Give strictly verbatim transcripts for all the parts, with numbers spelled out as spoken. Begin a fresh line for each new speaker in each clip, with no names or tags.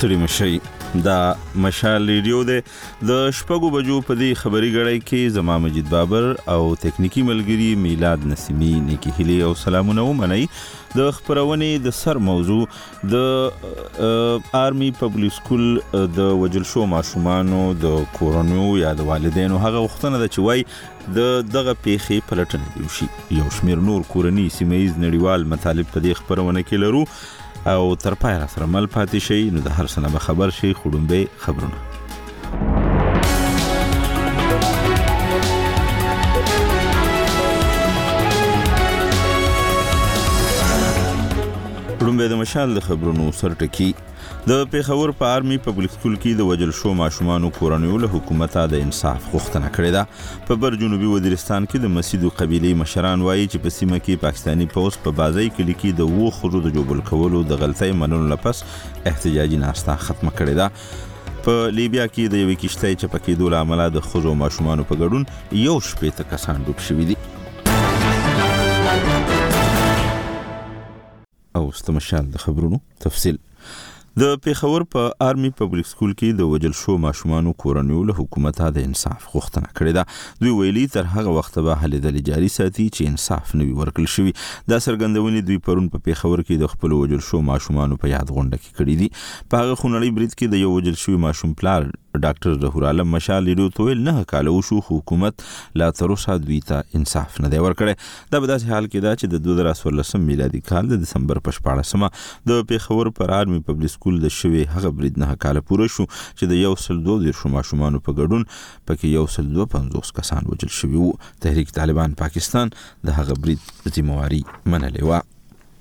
ستړي مشي دا مشال ریډیو ده د شپږو بجو په دې خبري غړای کې زما مجید بابر او تکنیکی ملګری میلاد نسیمی نیکی هلی او سلامونه ومنئ. د خبرونې د سر موضوع د آرمی پبلک سکول د وجل شو ماشومانو د کورونو یا د والدینو هغه وختونه د چوي د دغه پیخي پلټنه دی شي. یو شمیر نور کورنی سیمایز نړیوال مطالب په دې خبرونه کې لرو او تر پای را سره مل پاتې شي. نو د هر څه نه خبر شي خړومبه خبرونه. خړومبه د مشال د خبرونو سرټکی. د پیښور په آرمی پبلک سکول کې د وجل شو ماشومانو کورنیو له حکومت د انصاف غوښتنه کړې ده. په بر جنوبي وزیرستان کې د مسیدو قبيله مشران وایي چې په سیمه کې پاکستانی پوس په بازي کلی کې د وو خرو د جوبل کولو د غلطۍ منلو لپس احتجاجي ناستا ختمه کړې ده. په لیبیا کې د یوې کشتۍ چې پکې دوه عمله د خزو ماشومانو په ګډون یو شپې ته کسان ډوب شوي دي. او استمشال د خبرونو تفصیل. د پیښور په آرمی پبلک سکول کې د وجل شو ماشومانو کورنیو له حکومت د انصاف غوښتنه کړې ده. دوی ویلي تر هغه وخت به هلې دلې جاري ساتي چې انصاف نه وي ورکړل شوی. دا څرګندونې دوی پرون په پیښور کې د خپل وجل شو ماشومانو په یاد غونډه کې کړې دي. په هغه خونړی برید کې د یو وجل شوی ماشوم پلار ډاکټر ظهور عالم مشال ریډیو ته ویل نه کاله وشو حکومت لا تر اوسه دوی ته انصاف نه دی ورکړی. دا په داسې حال کې ده چې د دوه زره څوارلسم میلادي کال د دسمبر په شپاړسمه د پیښور پر آرمی پبلک سکول د شوی هغه برید نه کاله پوره شو چې د یو سل دوه دیرشو ماشومانو په ګډون پکې یو سل دوه پنځوس کسان وجل شوي وو. تحریک طالبان پاکستان د هغه برید ذمہواری منلې وه.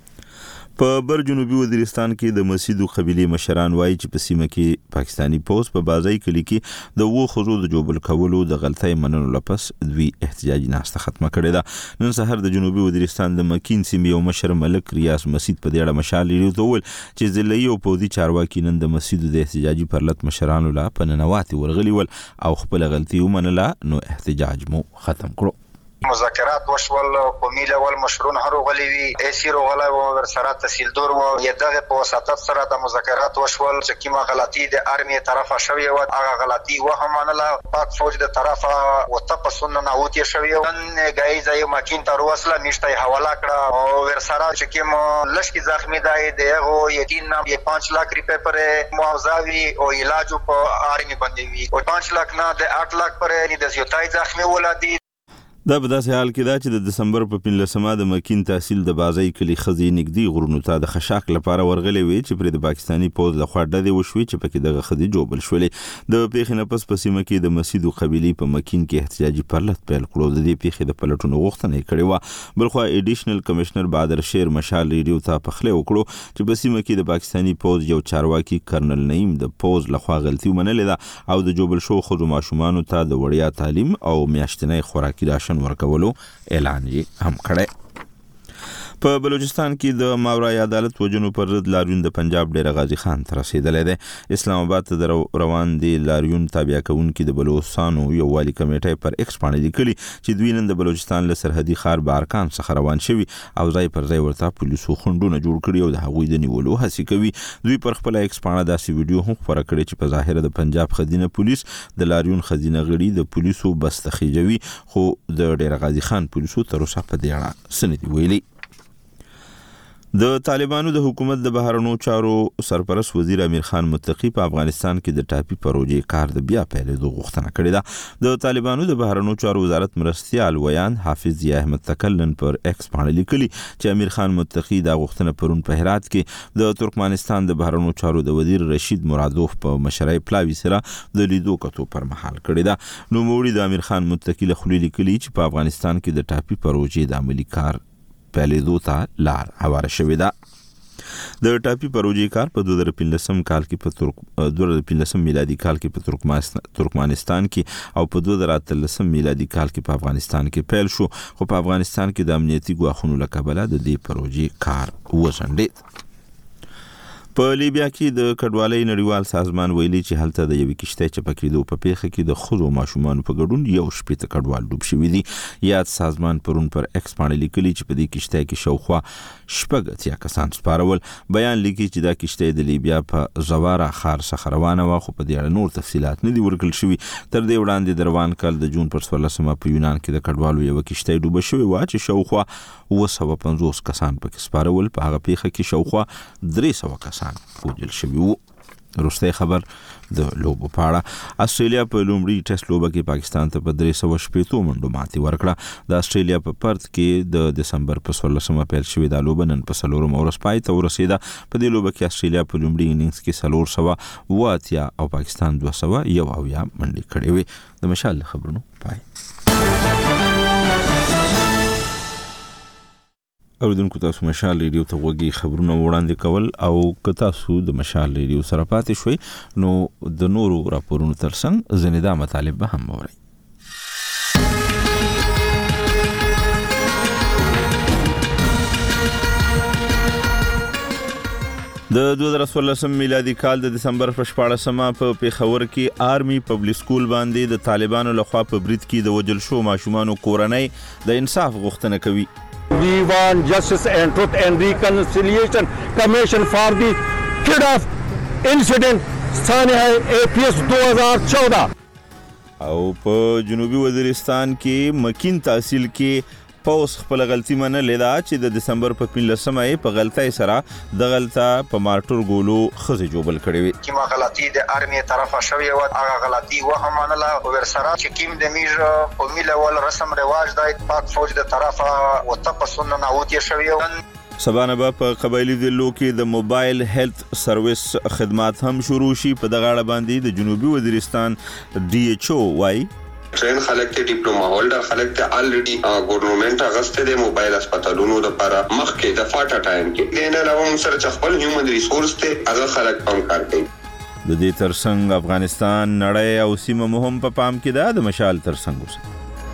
په بر جنوبي وزیرستان کې د مسیدو قبيله مشران وایي چې په سیمه کې پاکستانی پوس په بازي کلی کې د وو خزو د جوبل کولو د غلطۍ منلو لپس دوی احتجاجي ناسته ختمه کړې ده. نن سحر د جنوبي وزیرستان د مکین سیمې یو مشر ملک ریاض مسید په دې اړه مشال لري ته ول چې ضلعي او پودي چارواکي نن د مسیدو د احتجاجي پرلط مشرانو لا پننواتي ورغلي ول او خپل غلطي ومنله. نو احتجاج مو ختم کړو.
مذاکرات وشول قومي لول مشرون هرو غلي وي ایسی رو غلا و ورسره تحصیل دور و یدغه په وساتت سره د مذاکرات وشول چې کیما غلطي د ارمي طرفه شوی و هغه غلطي و هم منله پاک فوج د طرفه و تپسون نه اوتی شوی نن غایزه یو ماکین تر وسله نشته حواله کړه او ورسره چې کیم لشکي زخمی دی دغه یقین نه پانچ लाख روپے پر معاوضه او علاج په ارمي باندې وی او پانچ लाख نه د आठ लाख پر نه د زیاتای زخمی ولادي.
دا په داسې حال کې دا چې د دسمبر په پنځلسمه د مکین تحصیل د بازي کلی خزي نګدي غرونو ته د خشاک لپاره ورغلې وي چې پر د پاکستانی پوز له خوا ډډې وشوي چې پکې دغه خدي جوبل شولې. د پیښې نه پس په سیمه کې د مسیدو قبيله په مکین کې احتجاجي پرلط پیل کړو. د دې پیښې د پلټونو غوښتنه کړې و. بلخو ایډیشنل کمشنر بادر شیر مشال ریډیو ته پخله وکړو چې په سیمه کې د پاکستانی پوز یو چارواکي کرنل نعیم د پوز له خوا غلطي ومنلې ده او د جوبل شو خزو ماشومانو ته د وړیا تعلیم او میاشتنۍ خوراکي راشن ورکولو اعلان یې هم کړی. په بلوچستان کې د ماورای عدالت وجنو پر ضد لاریون د پنجاب ډیر غازی خان تر رسیدلې ده. اسلام آباد ته روان دي لاریون تابع کوونکي د بلوچستانو یو والی کمیټه پر ایکس باندې لیکلي چې دوی نن د بلوچستان له سرحدي ښار بارکان څخه روان شوي او ځای پر ځای ورته پولیسو خندونه جوړ کړي او د هغوی د نیولو هڅه کوي. دوی پر خپل ایکس باندې داسې ویډیو هم خبره کړې چې په ظاهر د پنجاب خزینه پولیس د لاریون خزینه غړي د پولیسو بس تخیجوي خو د ډیر غازی خان پولیسو تر اوسه په دې اړه سندې ویلي. د طالبانو د حکومت د بهرنیو چارو سرپرست وزیر امیر خان متقی په افغانستان کې د ټاپي پروژې کار د بیا پیلېدو غوښتنه کړې ده. د طالبانو د بهرنیو چارو وزارت مرستیال ویان حافظ ضیا احمد تکلن پر ایکس باندې لیکلي چې امیر خان متقی د غوښتنه پرون په هرات کې د ترکمنستان د بهرنیو چارو د وزیر رشید مرادوف په مشرۍ پلاوی سره د لیدو کتو پر مهال کړې ده. نو موري د امیر خان متقی له خولي لیکلي چې په افغانستان کې د ټاپي پروژې د عملی کار پیلېدو ته لار هواره شوې ده. د ټاپي پروژې کار په دوه زره پنځلسم کال کې په ترک دوه زره پنځلسم میلادي کال کې په ترکمنستان کې او په دوه زره اتلسم میلادي کال کې په افغانستان کې پیل شو خو په افغانستان کې د امنیتي ګواښونو له کبله د دې پروژې کار وځنډېد. په لیبیا کې د کډوالۍ نړیوال سازمان ویلي چې هلته د یوې کښتۍ چپکېدو په پیښه کې د ښځو ماشومانو په ګډون یو شپېته کډوال ډوب شوي دي. یاد سازمان پرون پر ایکس باندې لیکلي چې په دې کښتۍ کې شاوخوا شپږ اتیا کسان سپارول. بیان لیکي چې دا کښتۍ د لیبیا په زواره ښار څخه روانه وه، خو په دې اړه نور تفصیلات نه دي ورکړل شوي. تر دې وړاندې د روان کال د جون پر څوارلسمه په یونان کې د کډوالو یوه کښتۍ ډوبه شوې وه چې شاوخوا اوه سوه پنځوس کسان پکې سپارول. په هغه پیښه کې شاوخوا درې سوه کسان وژل شوي وو. وروستی خبر د لوبو په اړه. استرالیا په لومړي ټیسټ لوبه کې پاکستان ته په درې سوه شپېتو منډو ماتې ورکړه. د استرالیا په پرت کې د دسمبر په څوارلسمه پیل شوې دا لوبه نن په څلورمه ورځ پای ته ورسېده. په دې لوبه کې استرالیا په لومړي انینګز کې څلور سوه اوه اتیا او پاکستان دوه سوه یو اویا منډې کړې وې. د مشال خبرونو پای. اوریدونکو تاسو مشال ریډیو ته غوږی خبرونه وړاندې کول او که تاسو د مشال ریډیو سره پاتې شوي نو د نورو راپورونو ترڅنګ ځینې دا مطالب به هم واورئ. د دوه زره څوارلسم میلادي کال د دسمبر په شپاړسمه په پیښور کې آرمي پبلک سکول باندې د طالبانو لخوا په برید کې د وژل شو ماشومانو کورنۍ د انصاف غوښتنه کوي.
We want justice and truth and reconciliation commission for the kid of incident ثانیه اے پی ایس دو ہزار چودہ.
او په جنوبي وزیرستان کې مکین تحصیل کې پوس خپل غلطي منلې ده چې د دسمبر په پنځلسمه یې په غلطۍ سره د غلطه په مارټور ګولو ښځې جوبل کړې وې.
کومه غلطي د آرمي طرفه شوې وه هغه غلطي وهم منله. ورسره چې کوم د میږ قومي ډول رسم رواج دی پاک فوج د طرفه ورته پسونه ناوتې شوې وه.
سبا نه به په قبایلي ضلعو کې د موبایل هیلث سرویس خدمات هم شروع شي. په دغه اړه باندې د جنوبي وزیرستان ډي ایچ او وایي
ټرین خلک ته ډیپلوما هولډر خلک ته الریډي ګورنمنت غسته د موبایل هسپتالونو لپاره مخکې د فاټا ټایم کې د نه علاوه سره خپل هیومن ریسورس ته هغه خلک پام کار کوي.
د دې ترڅنګ افغانستان نړۍ او سیمه مهم په پام کې ده. د مشال ترڅنګ اوسه.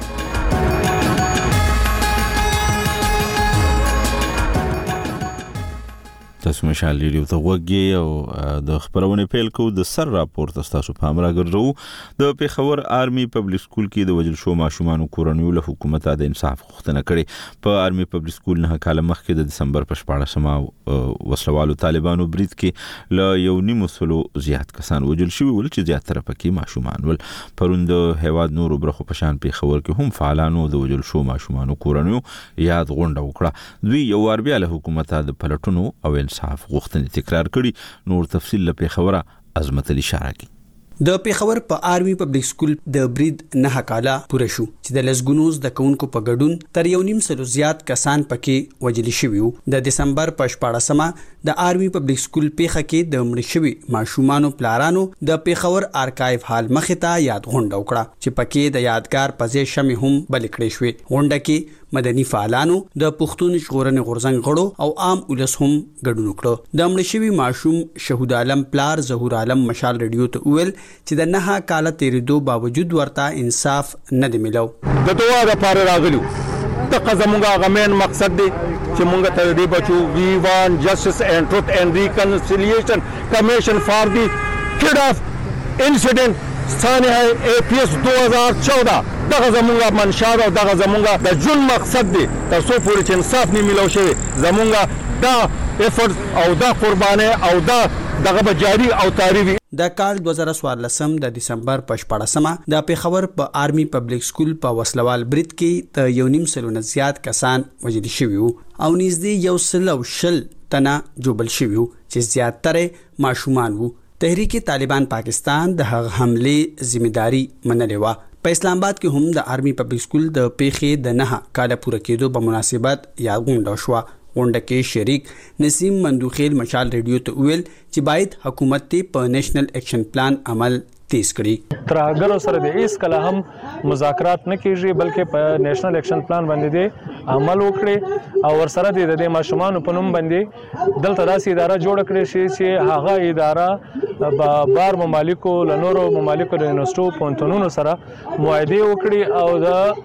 تاسو مشال ریډیو ته غوږی او د خبرونه پیل کو. د سر راپور تاسو په امر راګرځو. د پیښور آرمي پبلک سکول کې د وژل شو ماشومانو کورنیو له حکومت د انصاف غوښتنه کړې. په آرمي پبلک سکول نه کال مخکې د دسمبر په شپاړسمه وسلوالو طالبانو برید کې له یو نیم سلو زیات کسان وژل شوي ول چې زیاتره پکې ماشومان ول. پرون د هیواد نورو برخو په شان پیښور کې هم فعالانو د وژل شو ماشومانو کورنیو یاد غونډه وکړه. دوی یو وار بیا له حکومت د پلټونو او صاحب غوښتنې تکرار کړي. نور تفصیل له پیښوره عظمت علي اشاره کوي.
د پیښور په آرمي پبلک سکول د برید نه کاله پوره شو چې د لسګونوز د کونکو په ګډون تر یو نیم سلو زیات کسان پکې وژل شوي وو. د دسمبر په شپاړسمه د آرمي پبلک سکول پیښه کې د مړ شوي ماشومانو پلارانو د پیښور آرکایو هال مخې ته یاد غونډه وکړه چې پکې د یادګار پځې شمې هم بل کړې شوې. غونډه کې مدني فعالانو د پښتون ژغورنې غورځنګ غړو او عام ولس هم ګډون وکړ. د مړ شوي ماشوم شهود عالم پلار ظهور عالم مشال ریډیو ته ویل چې د نه کاله تیریدو باوجود ورته انصاف نه دی ملو.
د دعا لپاره راغلو. دغه زموږه غمین مقصد دی چې موږ ته دې بچو وی وان جسټس اینڈ ټروت اینڈ ریکنسیلیشن کمیشن فار دی کډ اف انسیډنٹ ثانیه اے پی ایس دو ہزار چودہ. دغه زموږه منشا او دغه زموږه د جون مقصد دی تر څو پورې چې انصاف نه ملو شي زموږه دا افورت او دا قرباني او دا دغه جاری او تاریخي.
د کال دوه زره څوارلسم د دسمبر په شپاړسمه د پیښور په آرمي پبلک سکول په وسلوال برید کې د یو نیم سلو نه زیات کسان وژل شوي وو او نږدې یو سل او شل تنه جوبل شوي وو چې زیاتره ماشومان وو. تحریک طالبان پاکستان د هغه حمله ذمہداري منلې و. په اسلام آباد کې هم د آرمي پبلک سکول د پیښې د نه کاله پوره کېدو په مناسبت یا غونډه شو. غونډه کې شریک نسیم مندوخیل مشال ریډیو ته ویل چې باید حکومت ته په نېشنل اکشن پلان عمل تیز کړي.
تر هغه سره د ایس کله هم مذاکرات نه کیږي بلکې په نېشنل اکشن پلان باندې دی عمل وکړي او ورسره د ماشومان په نوم باندې دلته داسې اداره جوړ کړي شي چې هغه اداره په بار ممالکو لنورو ممالکو د یونیورسيټو پونتونونو سره معاهده وکړي او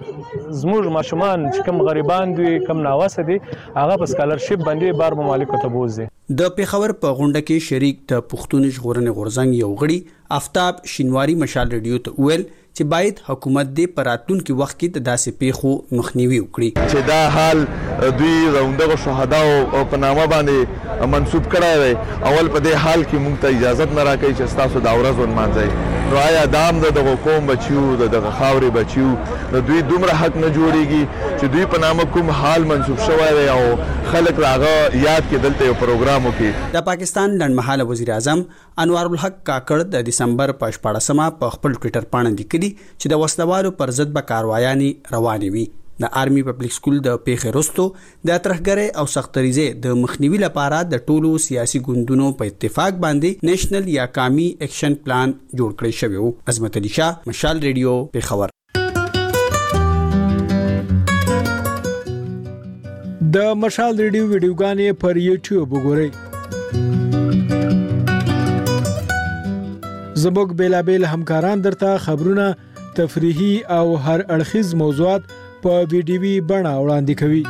د زموږ ماشومان چې کوم غریبان دي کوم ناوسه دي هغه په سکالرشپ باندې بار ممالکو ته بوزي.
د پیښور په غونډه کې شریک د پښتون ژغورنې غورځنګ یو غړي آفتاب شینواری مشال ریډیو ته ویل چې باید حکومت دې په راتلونکي وخت کې د داسې پیښو مخنیوي وکړي چې
دا حال دوی راوندغه شهدا او په نامه باندې منسوب کړی دی. اول په دې حال کې موږ ته اجازه نه راکوي چې ستاسو دا ورځ ونمانځئ. نو آیا دام د دغه قوم بچیو د دغه خاورې بچیو د دوی دومره حق نه جوړیږي چې دوی په نامه کوم حال منسوب شوی دی او خلک راغه یاد کې دلته یو پروګرام وکړي.
د پاکستان لنډمهاله وزیر اعظم انوار الحق کاکړ د دسمبر په شپاړسمه په خپل ټوئیټر باندې لیکلي چې د وسلوالو پر ضد به کاروایانې روانې وي. د آرمي پبلک سکول د پیښې وروسته د ترهګرۍ او سختریزې د مخنیوي لپاره د ټولو سیاسي ګوندونو په اتفاق باندې نېشنل یا قومي اکشن پلان جوړ کړی شوی و. عظمت علي شاه، مشال ریډیو، پیښور.
د مشال ریډیو ویډیوګانې پر یوټیوب وګورئ. زموږ بیلابیل همکاران درته خبرونه، تفریحي او هر اړخیز موضوعات په ویډیوي بڼه وړاندې کوي.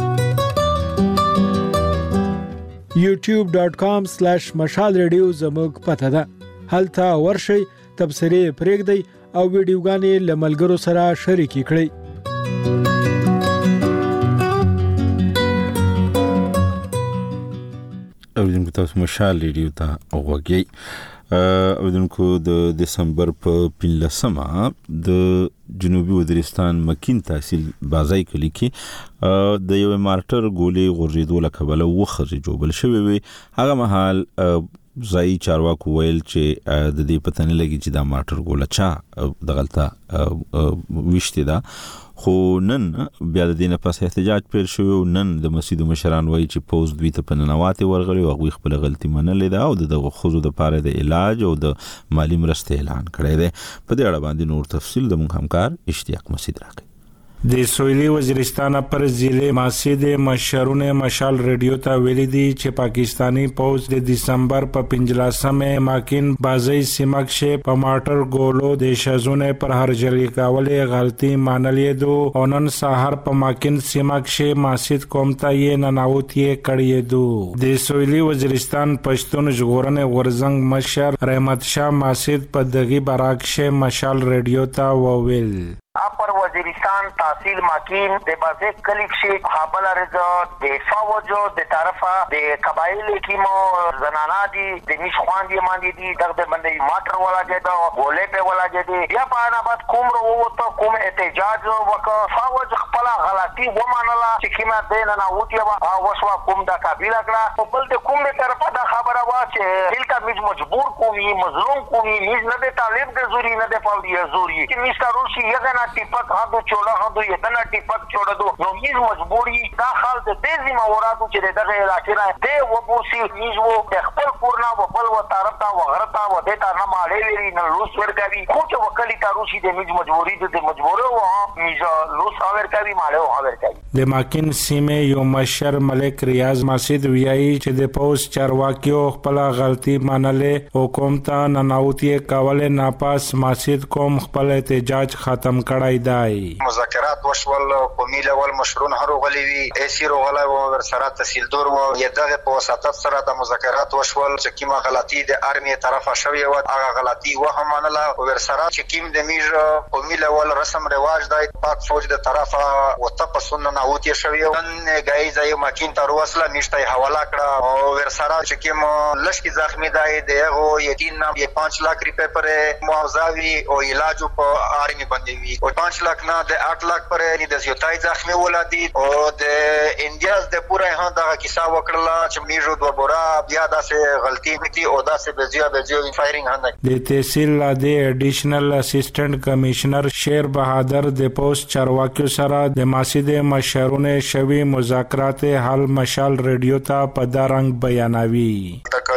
یوټیوب ډاٹ کام سلیش مشال ریډیو زموږ پته ده. هلته ورشئ، تبصرې پرېږدئ او ویډیوګانې له ملګرو سره شریکې کړئ.
اوریدونکو تاسو مشال ریډیو ته وګورئ. اوریدونکو د دسمبر په پنځلسمه د جنوبي وزیرستان مکین تحصیل بازای کلی کې د یو مارټر ګولې غورځېدو له کبله وخه جوړل شوی وي. هغه مهال ځای چارواکو ویل چې د دې پته نه لګي چې دا مارټر ګوله چا دغلته وشته ده. خو نن بیا د دې نه پس احتجاج پیل شوی. نن د مسجد مشران وایي چې پوز دوی ته په ننواتې ورغلي او هغوی خپل غلطي منلې ده او دغه ښځو دپاره د علاج او د مالي مرستې اعلان کړی دی. په دې اړه باندې نور تفصیل زموږ همکار اشتیاق مسعود راکوي.
د سویلي وزیرستان پر ضلع مسجد مشرون مشال ریډیو ته ویلي دي چې پاکستانی پوز د دسمبر په پنځلسمه ماکین بازی سیمه کې په مارټر ګولو د شزونه پر هرجلی کولې غلطي مانلې دو او نن سحر په ماکین سیمه کې مسجد کوم ته یې نناوتی کړی دو. د سویلي وزیرستان پښتون ژغورنې غورځنګ مشر رحمت شاه مسجد په دغه براکشه مشال ریډیو ته وویل.
اپر وزیرستان تحصیل ماکین د بازه کلیک شي حابل رضا د فوجو د طرفه د قبایل کیمو زنانا دي د نش خوان دي مان دي دغه باندې ماټر ولا جدا ګولې په ولا جدي یا په انا بعد کوم رو ته کوم احتجاج وک فوج خپل غلطي و مانلا چې کیما دین نه وتی وا وسوا کوم د قبیله کړه په بل ته کوم طرفه د خبره وا چې دل کا مج مجبور کوي مظلوم کوي نس نه د طالب د زوري نه د پاوډي زوري چې نس روشي یغه ټیپک هغه چولا هغه یتنا ټیپک چوڑ دو نو میز مجبوری دا حال د دې موراتو چې دغه علاقې نه دی وبوسی میز وو د خپل کورنا و بل و طرف تا و غرتا و د تا نه مالې لري نه لوس ورګوي خو چې وکلی تاروشي د میز مجبوری د مجبوره و میز لوس ورګوي مالې ورګوي.
د ماکین سیمه یو مشر ملک ریاض مسجد ویایي چې د پوس چارواکیو خپل غلطي منلې حکومت ته نناوتی کول ناپاس مسجد کوم خپل احتجاج ختم کړای دی.
مذاکرات وشول قومي لول مشرون هرو غلي وي ایسی رو غلا و ورسره تحصیلدار و یدغه په وساتت سره د مذاکرات وشول چې کیما غلطي د ارمي طرفه شوی و هغه غلطي و هم منله ورسره چې کیم د میج قومي لول رسم رواج دی پاک فوج د طرفه و تپسون نه اوتی شوی نن غایزه یو ماکین تر وصله نشته حواله کړه او ورسره چې کیم لشکي زخمی دی دغه یقین نه پانچ लाख روپے پر معاوضه وی او علاج په ارمي باندې وی او پانچ लाख نه د आठ लाख پر نه د زیاتای زخمی ولادي او د انډیاز د پوره هغه د کیسه وکړه چې میجو د بورا بیا داسې غلطي نکي او داسې بزیو بزیو فایرینګ هند
د تحصیل د اډیشنل اسسټنټ کمشنر شیر بهادر د پوسټ چارواکیو سره د مسجد مشرونه شوی مذاکرات حل مشال ریډیو ته په دارنګ بیانوي.
تکرنو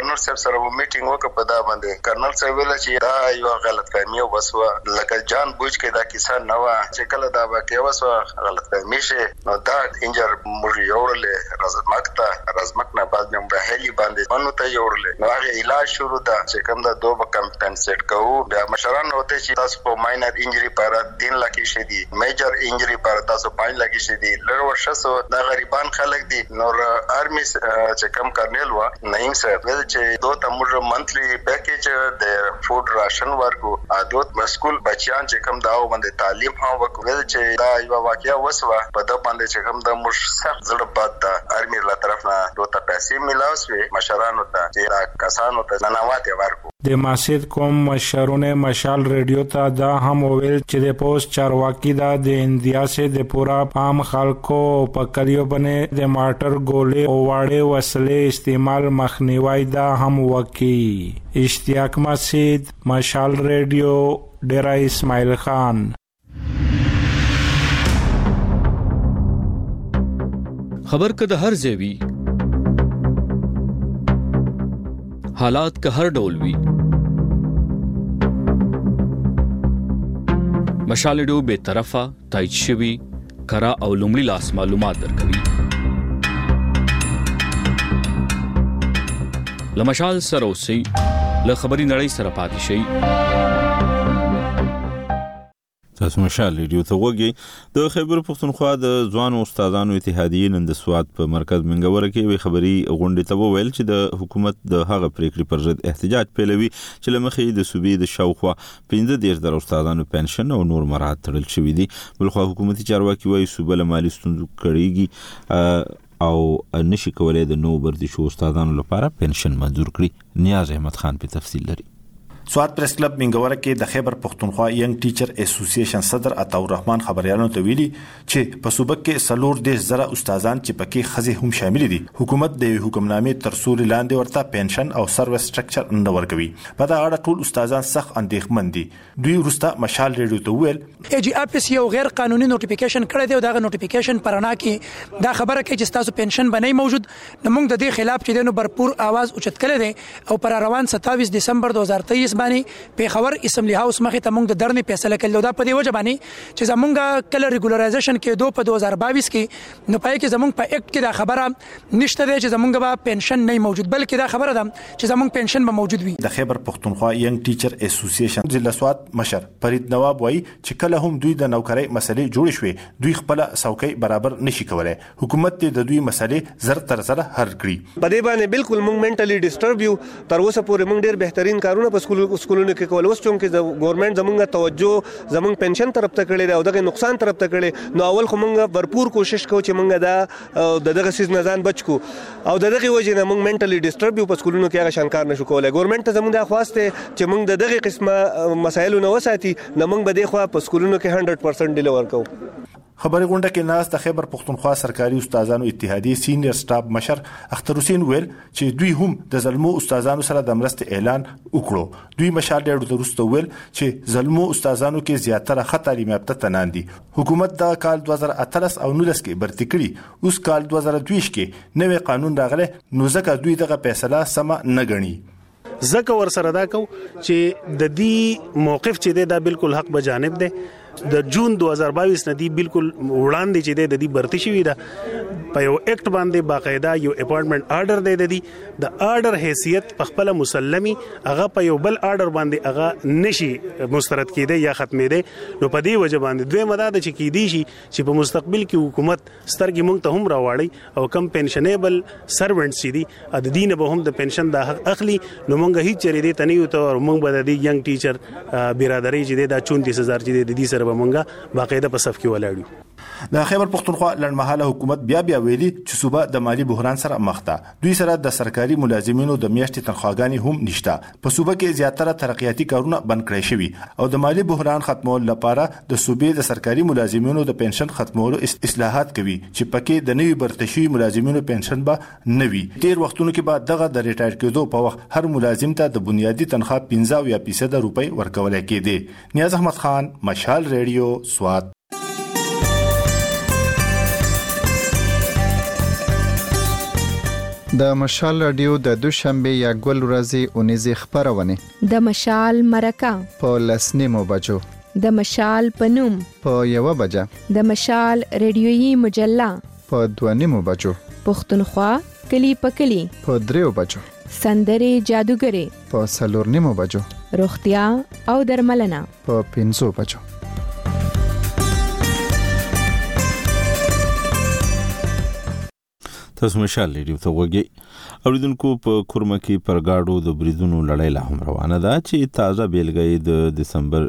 کرنل صاحب سره میټینګ وکړ په دا باندې. کرنل صاحب ویل چې دا یو غلط فهمي او بس وا لکه جان بوج کې دا کیسه نه و چې کله دا واقعي وسو غلط فهمي شي نو دا انجر موږ یوړل رزمک ته رزمک نه بعد موږ په هلي باندې ونو ته یوړل نو هغه علاج شروع ده چې کوم دا دوه کمپنسیټ کوو بیا مشران وته چې تاسو په ماینر انجری پر तीन लाख شي دي میجر انجری پر تاسو पाँच लाख شي دي لږ ورشسو دا غریبان خلک دي نور ارمي چې کم کرنل و نیم صاحب چې دوه تمر منثلی پیکیج د فود راشن ورکو ا دوه مسکول بچیان چې کم داو باندې تعلیم هم وکړي چې دا یو واقعیا وسوه په د باندې چې کم د مش سخت زړه بد د ارمي له طرف نه دوه پیسې ملاوسوي مشرانو ته چې کسانو ته ننوات ورکو.
د ماسید کوم مشرونه مشال ریډیو ته دا هم ویل چې د پوسټ چارواکي دا د انډیا سه د پورا عام خلکو په کلیو باندې د مارټر ګولې او واړې وسلې استعمال مخنیوي دا هم وکي. اشتیاق مسید مشال ریډیو ډیرا اسماعیل خان.
خبر کده هر ځای حالات که هر ډول وي مشال ریډیو به طرفه تایید شوی کرا او لومړی لاس معلومات درکوي. لمشال سره اوسئ له خبري نړۍ سره پاتې شئ.
تاسو مشال ریډیو ته وګورئ. د خیبر پښتونخوا د ځوان استادانو اتحادیې نن د سواد په مرکز منګوره کې وی خبري غونډه ته وویل چې د حکومت د هغه پریکړې پر ضد احتجاج پیلوي چې لمخې د صوبې د شاوخوا پنځه دیرش در استادانو پنشن او نور مراد تړل شوی دي. بلخو حکومتي چارواکي وايي صوبې له مالي ستونزو کړيږي او نشي کولای د نو بردي شو استادانو لپاره پنشن منظور کړي. نیاز احمد خان په تفصیل لري.
سواد پریس کلب منګوره کې د خیبر پښتونخوا ینګ ټیچر اسوسییشن صدر عطا الرحمن خبريالانو ته ویلي چې په صوبه کې سلور دیش زره استادان چې پکې خزي هم شامل دي حکومت د حکمنامې تر سوري لاندې ورته پنشن او سروس سټرکچر نه ورکوي. په دا اړه ټول استادان سخت اندېښمن دي. دوی ورسته مشال ریډیو ته ویل
ای جی اپس یو غیر قانوني نوټیفیکیشن کړی دی او دا نوټیفیکیشن پرانا کې دا خبره کوي چې تاسو پنشن بنئ موجود نو موږ د دې خلاف چې دنو برپور आवाज اوچت کړی دی او پر روان ستاویس دسمبر دو هزار تیئیس باندې په خبر اسمبلی هاوس مخې ته موږ د درنې فیصله کړل دا په دې وجه باندې چې زمونږ کله ریګولرایزیشن کې دو په دو هزار باییس کې نو پای کې زمونږ په اکټ کې دا خبره نشته دی چې زمونږ به پنشن نه موجود بلکې دا خبره ده چې زمونږ پنشن به موجود وي.
د خیبر پښتونخوا ینګ ټیچر اسوسییشن ضلع سواد مشر فرید نواب وایي چې کله هم دوی د نوکرۍ مسلې جوړ شوې دوی خپل څوکۍ برابر نشي کولای. حکومت د دوی مسلې زر تر زر حل کړي.
په دې باندې بالکل موږ منټلی ډیسټرب یو تر اوسه پورې موږ ډېر بهترین کارونه په سکولونو کې کول اوس چونکې د ګورنمنت زمونږ توجه زمونږ پنشن طرف ته کړی دی او دغه نقصان طرف ته کړی نو اول خو موږ भरपूर کوشش کوو چې موږ دا د دغه سیز نه ځان بچ کو او دغه وجه نه موږ منټلی ډیسټرب یو په سکولونو کې هغه شانکار نشو کولای. ګورنمنت ته زمونږ د خواسته چې موږ د دغه قسمه مسایل نه وساتي نو موږ به د خو په سکولونو کې صد درصد ډیلیور کوو.
خبري غونډه کې ناس د خیبر پښتونخوا سرکاري استادانو اتحادیې سینیئر سټاف مشر اختر حسین ویل چې دوی هم د زلمو استادانو سره د مرستې اعلان وکړو. دوی مشال ډېر درسته ویل چې زلمو استادانو کې زیاتره خط تعلیم یافته تنان دي. حکومت د کال دو هزار اتلس او نولس کې برتی کړي اوس کال دو هزار دویش کې نوې قانون راغله نو ځکه دوی دغه فیصله سم نه غني.
زکه ور سره دا کو چې د دې موقف چې دی دا بالکل حق به جانب دی. د جون دو هزار باییس نه دی بالکل وړاندې چې د دې برتی شوی دا په یو اکټ باندې باقاعده یو اپارټمنټ آرډر دی د دې د آرډر حیثیت په خپل مسلمي هغه په یو بل آرډر باندې هغه نشي مسترد کېده یا ختمې ده. نو په دې وجه باندې دوی مدد چې کېدی شي چې په مستقبل کې حکومت سترګې مونږ ته هم راوړي او کم پنشنیبل سروونټس چې دي د دینه به هم د پنشن د حق اخلي نو مونږ هیڅ چری دي تنه یو ته مونږ به د ینګ ټیچر برادری چې د چونتیس هزار چې د دې سره به مونږه باقاعده په صف کې ولاړو.
د خیبر پښتونخوا لړمحاله حکومت بیا بیا ویلي چې صوبه د مالی بحران سره مخ ده. دوی سره د سرکاري ملازمینو د میاشتې تنخواګانې هم نشته. په صوبه کې زیاتره ترقیاتي کارونه بند کړی شوي او د مالی بحران ختمول لپاره د صوبې د سرکاري ملازمینو د پنشن ختمولو اصلاحات کوي چې پکې د نوي برتشي ملازمینو پنشن به نوي. ډیر وختونو کې به دغه د ریټایر کېدو په وخت هر ملازم ته د بنیادی تنخواه پنځه یا فیصد روپۍ ورکول کېده. نیاز احمد خان مشال ریډیو سواد.
د مشال رادیو د دوشنبه یا ګل ورځې اونیزه خبرونه
د مشال مرکه
په لسنیمو بجو
د مشال پنوم
په یو بجه
د مشال ریډیویي مجله
په دوانیمو بجو
پښتونخوا کلی په کلی
په دریو بجو
سندري جادوګري
په سلورنیمو بجو
روغتیا او درملنه
په پنځو بجو.
تاسو مشال ریډیو ته وګورئ. اوریدونکو په کورما کې پرګاډو د بریدونو لړۍ لا هم روانه ده چې تازه بیلګې د دسمبر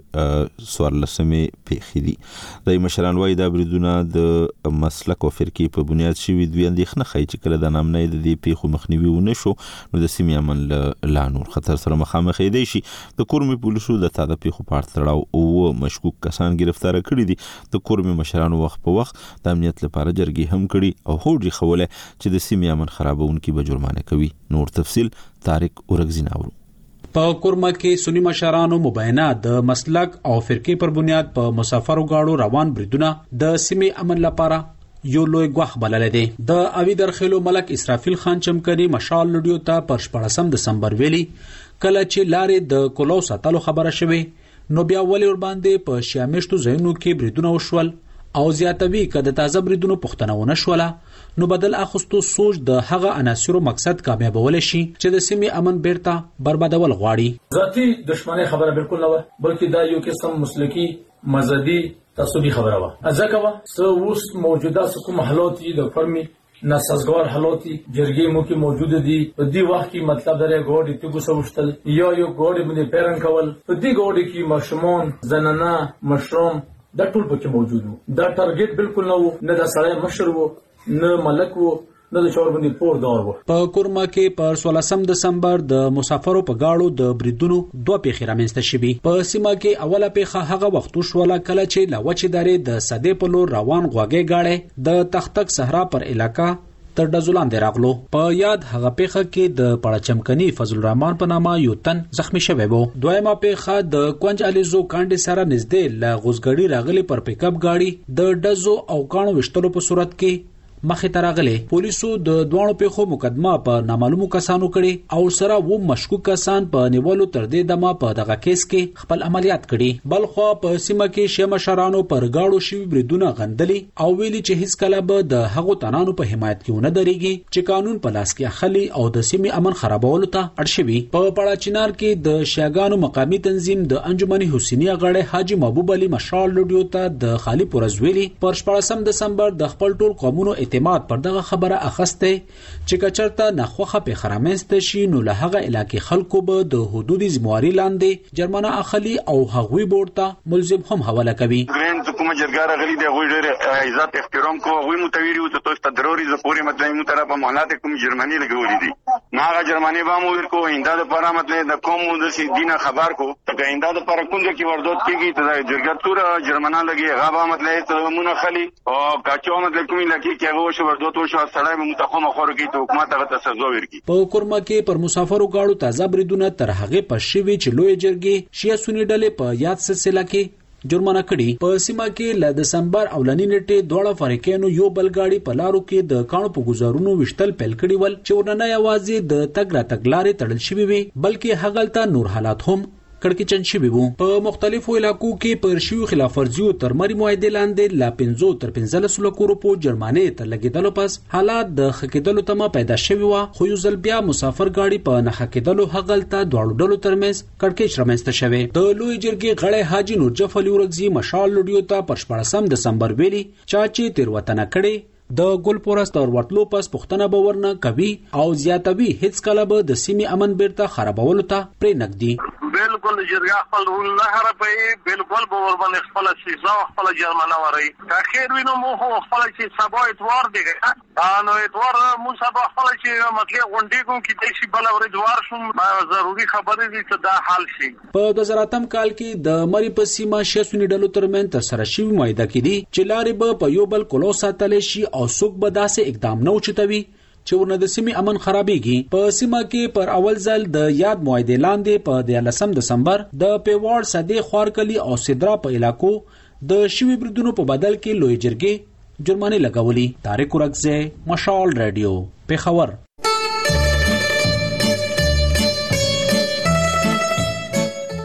څوارلسمې پیښې دي. د مشران وايي د بریدونو د مسلک او فرقې په بنیاد شوي دوی اندېښنه ښيي چې کله د نامنۍ د دې پیښو مخنیوي ونه شو نو د سیمې امن لا نور خطر سره مخامخ دی شي. د کورمي پولیسو د تازه پیښو په اړه تړاو او مشکوک کسان گرفتار کړي دي. د کورمي مشرانو وخت په وخت د امنیت لپاره جرګې هم کړي او هوډي خوله چې د سیمې امن خرابونکي به جرمانه کوي. نور تفصيل طارق اورغزیناورو.
په کورما کې سنی مشرانو مبینه د مسلک او فرقې پر بنیاد په مسافرو گاډو روان بریدونه د سیمې امن لپاره یو لوی غوښ بلل دي. د اوی درخلو ملک اسرافیل خان چمکنی مشال لډیو ته پر شپږم دسمبر ویلي کله چې لارې د کولو ساتلو خبره شوه نو بیا ولې ور باندې په شیامشتو زینو کې بریدونه وشول او زیاتوي کده تازه بریدونو پښتنونه شوله نو بدل اخستو سوچ د هغه عناصرو مقصد کامیابول شي چې د سیمې امن بیرته بربادول غواړي.
ذاتی دښمنۍ خبره بالکل نه و بلکې دا یو قسم مسلکی مذهبي تعصبي خبره و. ځکه و سو اوس موجوده کوم حالات د فرمي ناسازگار حالاتي جرګې مو کې موجود دي. په دې وخت کې مطلب درې ګوډي تګو سوشتل یا یو ګوډي باندې پیرن کول په دې ګوډي کې مشمون زنانه مشروم دا ټول پکې موجود وو. دا ټارګټ بالکل نه وو، نه د سړی مشر وو، نه ملک وو، نه د شوربندي پور دور وو.
په کورما کې پر سولسم دسمبر د مسافرو په گاړو د بریدونو دوه پیښې رامنځته شوې. په سیمه کې اوله پیښه هغه وخت وشوله کله چې لاوچې درې د صدې په لور روان غواګې گاړې د تختک صحرا پر علاقہ تر دزولان دی راغلو. په یاد هغه پیښه کې د پړچمکنی فضل الرحمن په نامه یو تن زخمی شوی وو. دویمه پیښه د کونج الیزو کاندې سره نږدې ل غوزګړی راغلی پر پیک اپ گاډي د ډزو او کانو وشتلو په صورت کې مخې ته راغلي. پولیسو د دوه پیښو مقدمه په نامعلومو کسانو کړي او سره و مشکوک کسان په نیولو تر دې دمه په دغه کیس کې خپل عملیات کړي. بلخو په سیمه کې شیمه شرانو پر گاډو شوی بریدونه غندلي او ویلي چې هیڅ کله به د هغو تنانو په حمایت کې ونه درېږي چې قانون په لاس کې اخلي او د سیمې امن خرابولو ته اړ شوي. په پړاچینار کې د شیاګانو مقامی تنظیم د انجمن حسینیه غړی حاجی محبوب علي مشال لډیو ته د خالی پورزویلی پر شپږم دسمبر د خپل ټول قومونو اعتماد پر دغه خبره اخسته چې کچرته نخوخه په خرامسته شي نو له هغه علاقې خلکو به د حدودي ذمہواری لاندې جرمانه اخلي او هغوی بورته ملزم هم حواله کوي.
ګرین حکومت جرګاره غلي دی غوي ډېر عزت احترام کو غوي متویری او تاسو ته ضروري ز پوری مطلب مو طرفه مهلات کوم جرمانی لګولې دي ناغه جرمانی به مو ورکو انده د پاره مطلب د کوم د سي دینه خبر کو ته انده د پاره کوم کې وردوت کیږي ته جرګه تور جرمانه لګي غابه مطلب ته مونږ خلی او کاچو مطلب کومي لګي کې هغه شو وردوت شو سړی به متخمه خور کی ته حکومت هغه ته سزا ورکړي.
په کورما کې پر مسافرو گاړو تازه بریدونه تر هغه په شوي چې لوی جرګې شیا سونی ډلې په یاد سلسله کې جرمانه کړي. په سیمه کې ل دسمبر اولنی نیټه دوړه فریقینو یو بلګاړي په لارو کې د کانو په گزارونو وشتل پیل کړي ول چې ورننه یوازې د تګ را تګلارې تړل شوی وي بلکې هغلته نور حالات هم کړکېچن شوي وو. په مختلفو علاقو کې پر شیو خلاف ورزیو تر مری معاهده لاندې لا پنځو تر پنځلس لکو روپو جرمانې تر لګیدلو پس حالات د خکېدلو تمه پیدا شوی و خو یو ځل بیا مسافر گاډي په نه خکېدلو هغلته دواړو ډلو ترمنځ کړکېچ رامنځته شوی. د لوی جرګې غړی حاجی نورجف علي ورغزي مشال لډیو ته پر شپږم دسمبر ویلي چا چې تیروتنه کړي د ګل پورست اور ورتلو پس پښتنه باورنه کوي او زیاتوي هیڅ کله به د سیمې امن بیرته خرابولو ته پرې نګدي.
بالکل جرګه خپل رول نه خرابوي بالکل باور باندې خپل سزا خپل جرمانه وري اخر وینو مو خپل چې سبا اتوار دی نو اتوار مو سبا خپل چې مطلب غونډې کوم کې د شي بل ورځوار شوم ضروري خبرې دي چې دا حل شي. په
دوه زره اتم کال کې د مری په سیمه شېسونی ډلو ترمن تر سره شوی معاهده کې دي چې لارې به په یو بل کولو ساتل شي او څوک به داسې اقدام نه اوچتوي چې ورنه د سیمې امن خرابېږي. په سیمه کې پر اول ځل د یاد معاهده لاندې په دیارلسم دسمبر د پیواړ صدې خوارکلی او سدرا په علاقو د شوی بریدونو په بدل کې لوی جرګې جرمانه لګولي. طارق اورغزی مشال رادیو پیښور.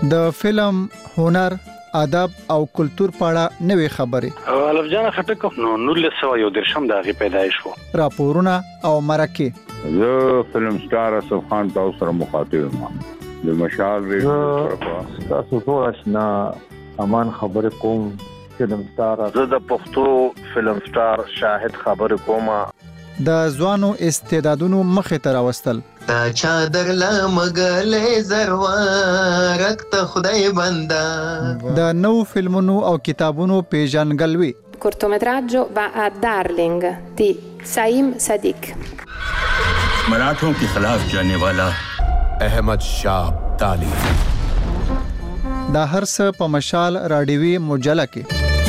د فلم، هنر، ادب او کلچر په اړه نوې خبرې.
الف جان خټک نو نولس سو یو درشم دغه پیدایش وو.
راپورونه او مرکه.
زه فلم سٹار اسف خان تاسو سره مخاطب یم. د مشال ریډیو
تاسو ټول آشنا امان خبر کوم. فلم سٹار
زه د پښتو فلم سٹار شاهد خبر کوم.
د ځوانو استعدادونو مخې ته راوستل.
تا چادر لمغلې زروارک ته خدای بندا.
د نو فلمونو او کتابونو پیژنګلوي.
cortometraggio va a Darling di Saim Sadiq.
मराठों के खिलाफ जाने वाला
अहमद शाह ताली.
دا هر څه په مشال راډیوي مجله کې.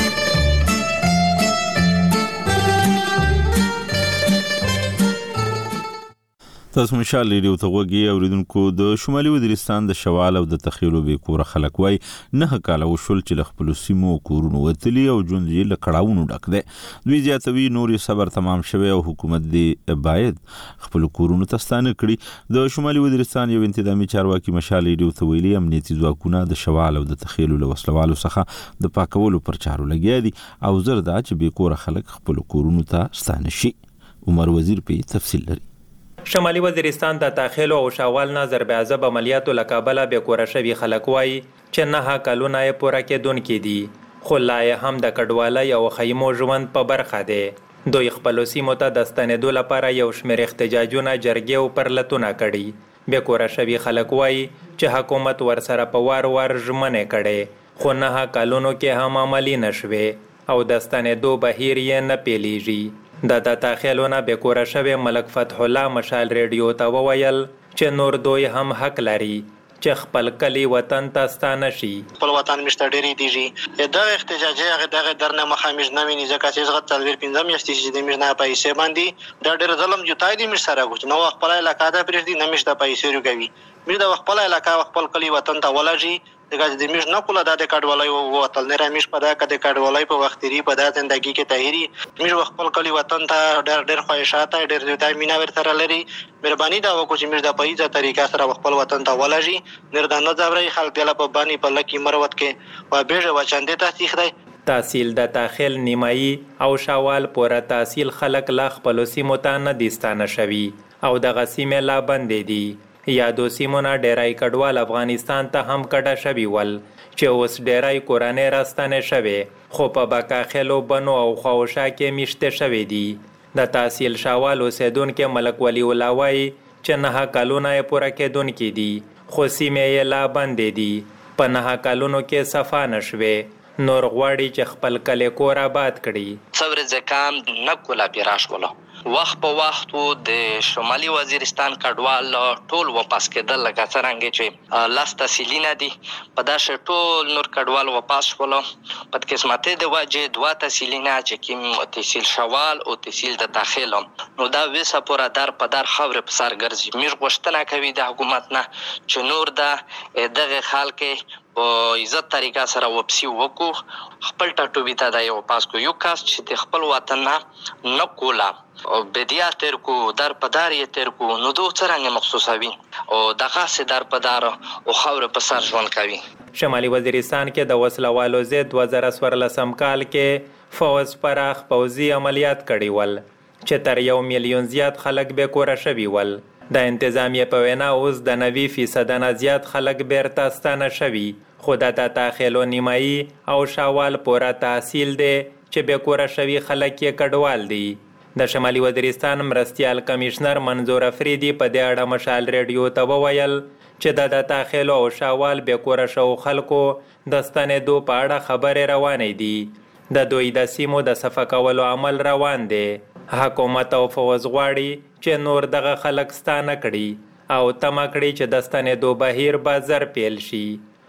تاسو مشال ریډیو ته وګورئ. اوریدونکو د شمالي وزیرستان د شوال او د تخیلو به کور خلک وای نه کاله وشول چې ل خپل سیمو کورونو وتلی او ژوند یې له کړهونو ډک دی. دوی زیاتوي نوري صبر تمام شوه او حکومت دی باید خپل کورونو تستانه کړي. د شمالي وزیرستان یو انتظامی چارواکي مشال ریډیو ته ویلي امنیتي ځواکونه د شوال او د تخیلو له وسلوالو څخه د پاکولو پر چارو لګیا دي او زر دا چې به کور خلک خپل کورونو ته ستانه شي. عمر وزیر په تفصیل لري.
شمالي وزیرستان د تاخیلو او شاوال نه ضربعذاب عملیاتو لکابله به کور شوی خلک وای چې نه کلونه یې پوره کېدونکي دي خو لا یې هم د کډوالۍ او خیمو ژوند په برخه دی. دوی خپلو سیمو ته د ستنېدو لپاره یو شمېر احتجاجونه جرګې او پرلتونه کړي. به کور شوی خلک وای چې حکومت ورسره په وار وار ژمنې کړي خو نه کلونو کې هم عملي نشوي او د ستنېدو بهیر یې نه پیلیږي. د د تاخیلونه به کور شوی ملک فتح الله مشال ریډیو ته وویل چې نور دوی هم حق لري چې خپل کلی وطن ته ستانه شي.
خپل وطن مشته ډېری دیږي دا احتجاجي هغه دغه درنه مخامج نه ویني ځکه چې زغت تلویر پنځم میاشتې چې د مشنه پیسې باندې دا ډېر ظلم جوتای دي مش سره غوښ نو خپل علاقه دا پرې دي نه مشته پیسې روګوي مې دا خپل علاقه خپل کلی وطن ته ولږي دغه د میش نه کوله د کډوالۍ او وطن نه رامیش په دا کده کډوالۍ په وخت لري په دا زندګي کې تهيري میش خپل کلی وطن ته ډېر ډېر خواهشات ډېر ډېر مینا ورته لري. مهرباني دا وکړو چې میش د پایزه طریقه سره خپل وطن ته ولږي نر د نه ځبري خلک د په باندې په لکی مروت کې و بیره وچندې ته سیخدای.
تحصیل د تاخیل نیمایي او شوال پورا تحصیل خلک لا خپل سیمو ته نه دستانه شوي او د غسیمه لا بندې دي. یادو سیمونه ډیرای کډوال افغانستان ته هم کډه شوي ول چې اوس ډیرای کورانه راستانه شوي خو په باکاخلو بنو او خوشا کې میشته شوي دي. د تحصیل شوال اوسیدونکو ملک ولی الله وای چې نه کلونه پوره کېدونکي دي خو سیمه یې لا بندې دي په نه کلونو کې صفا نشوي نور غواړي چې خپل کلی کور آباد کړي.
صبر زکام نه کولا پیراش کولا وخت په وخت د شمالي وزیرستان کډوال ټول واپس کېدل لکه څنګه چې لاس تحصیلینه دي په داسې ټول نور کډوال واپس شول په قسمت د واجه دوا تحصیلینه چې کوم تحصیل شوال او تحصیل د تاخیل نو دا وسه پورا در په در خبره په سر ګرځي میر غوښتنه کوي د حکومت نه چې نور د دغه خلک په عزت طریقه سره وپسی وکړو خپل ټاټوبي ته د یو پاس کو یو کاس چې د خپل وطن نه نه کولا او بدیا تر کو در پدار یې تر کو نو دوه څنګه مخصوصوي او دغه سي در پدار او خبره په سر ژوند کوي.
شمالي وزیرستان کې د وسلوالو زید دوه زره څوارلسم کال کې فوز پراخ پوځي عملیات کړي ول چې تر یو میلیون زیات خلک به کور شوي ول. د انتظامیه په وینا اوس د نوي فیصد نه زیات خلک بیرته ستانه شوي خو د تاخیلو نیمایي او شوال پورا تحصیل دی چې به کور شوي خلک یې کډوال دي. د شمالي وزیرستان مرستیال کمشنر منظور افریدي په دې اړه مشال ریډیو ته وویل چې د تاخیلو او شوال به کور شو خلکو د ستنېدو په اړه خبرې روانې دي. د دوی د سیمو د صفا کولو عمل روان دی. حکومت او فوز غواړي چې نور دغه خلک ستانه کړي او تمه کړي چې د ستنېدو بهیر به زر پیل شي.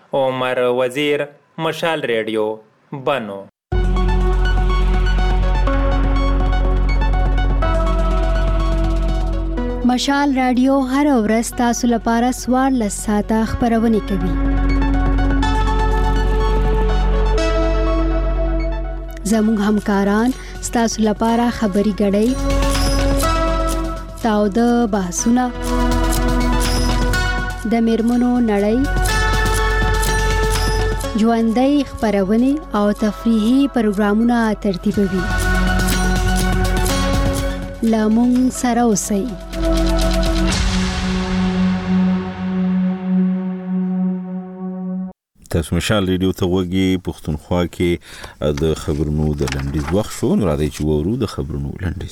عمر وزیر مشال ریډیو بنو.
مشال رادیو هر ورځ تاسو لپاره سوار لساته خبرونه کوي. زموږ همکاران ستاسو لپاره خبري غړي تاو د بحثونه د میرمنو نړۍ ژوندۍ خبرونه او تفریحي پروګرامونه ترتیبوي. لامون سره اوسئ.
تاسو مشال ریډیو ته وګورئ. پښتونخوا کې د خبرونو د لنډیز وخت شو. نو راځي چې وورو د خبرونو لنډیز.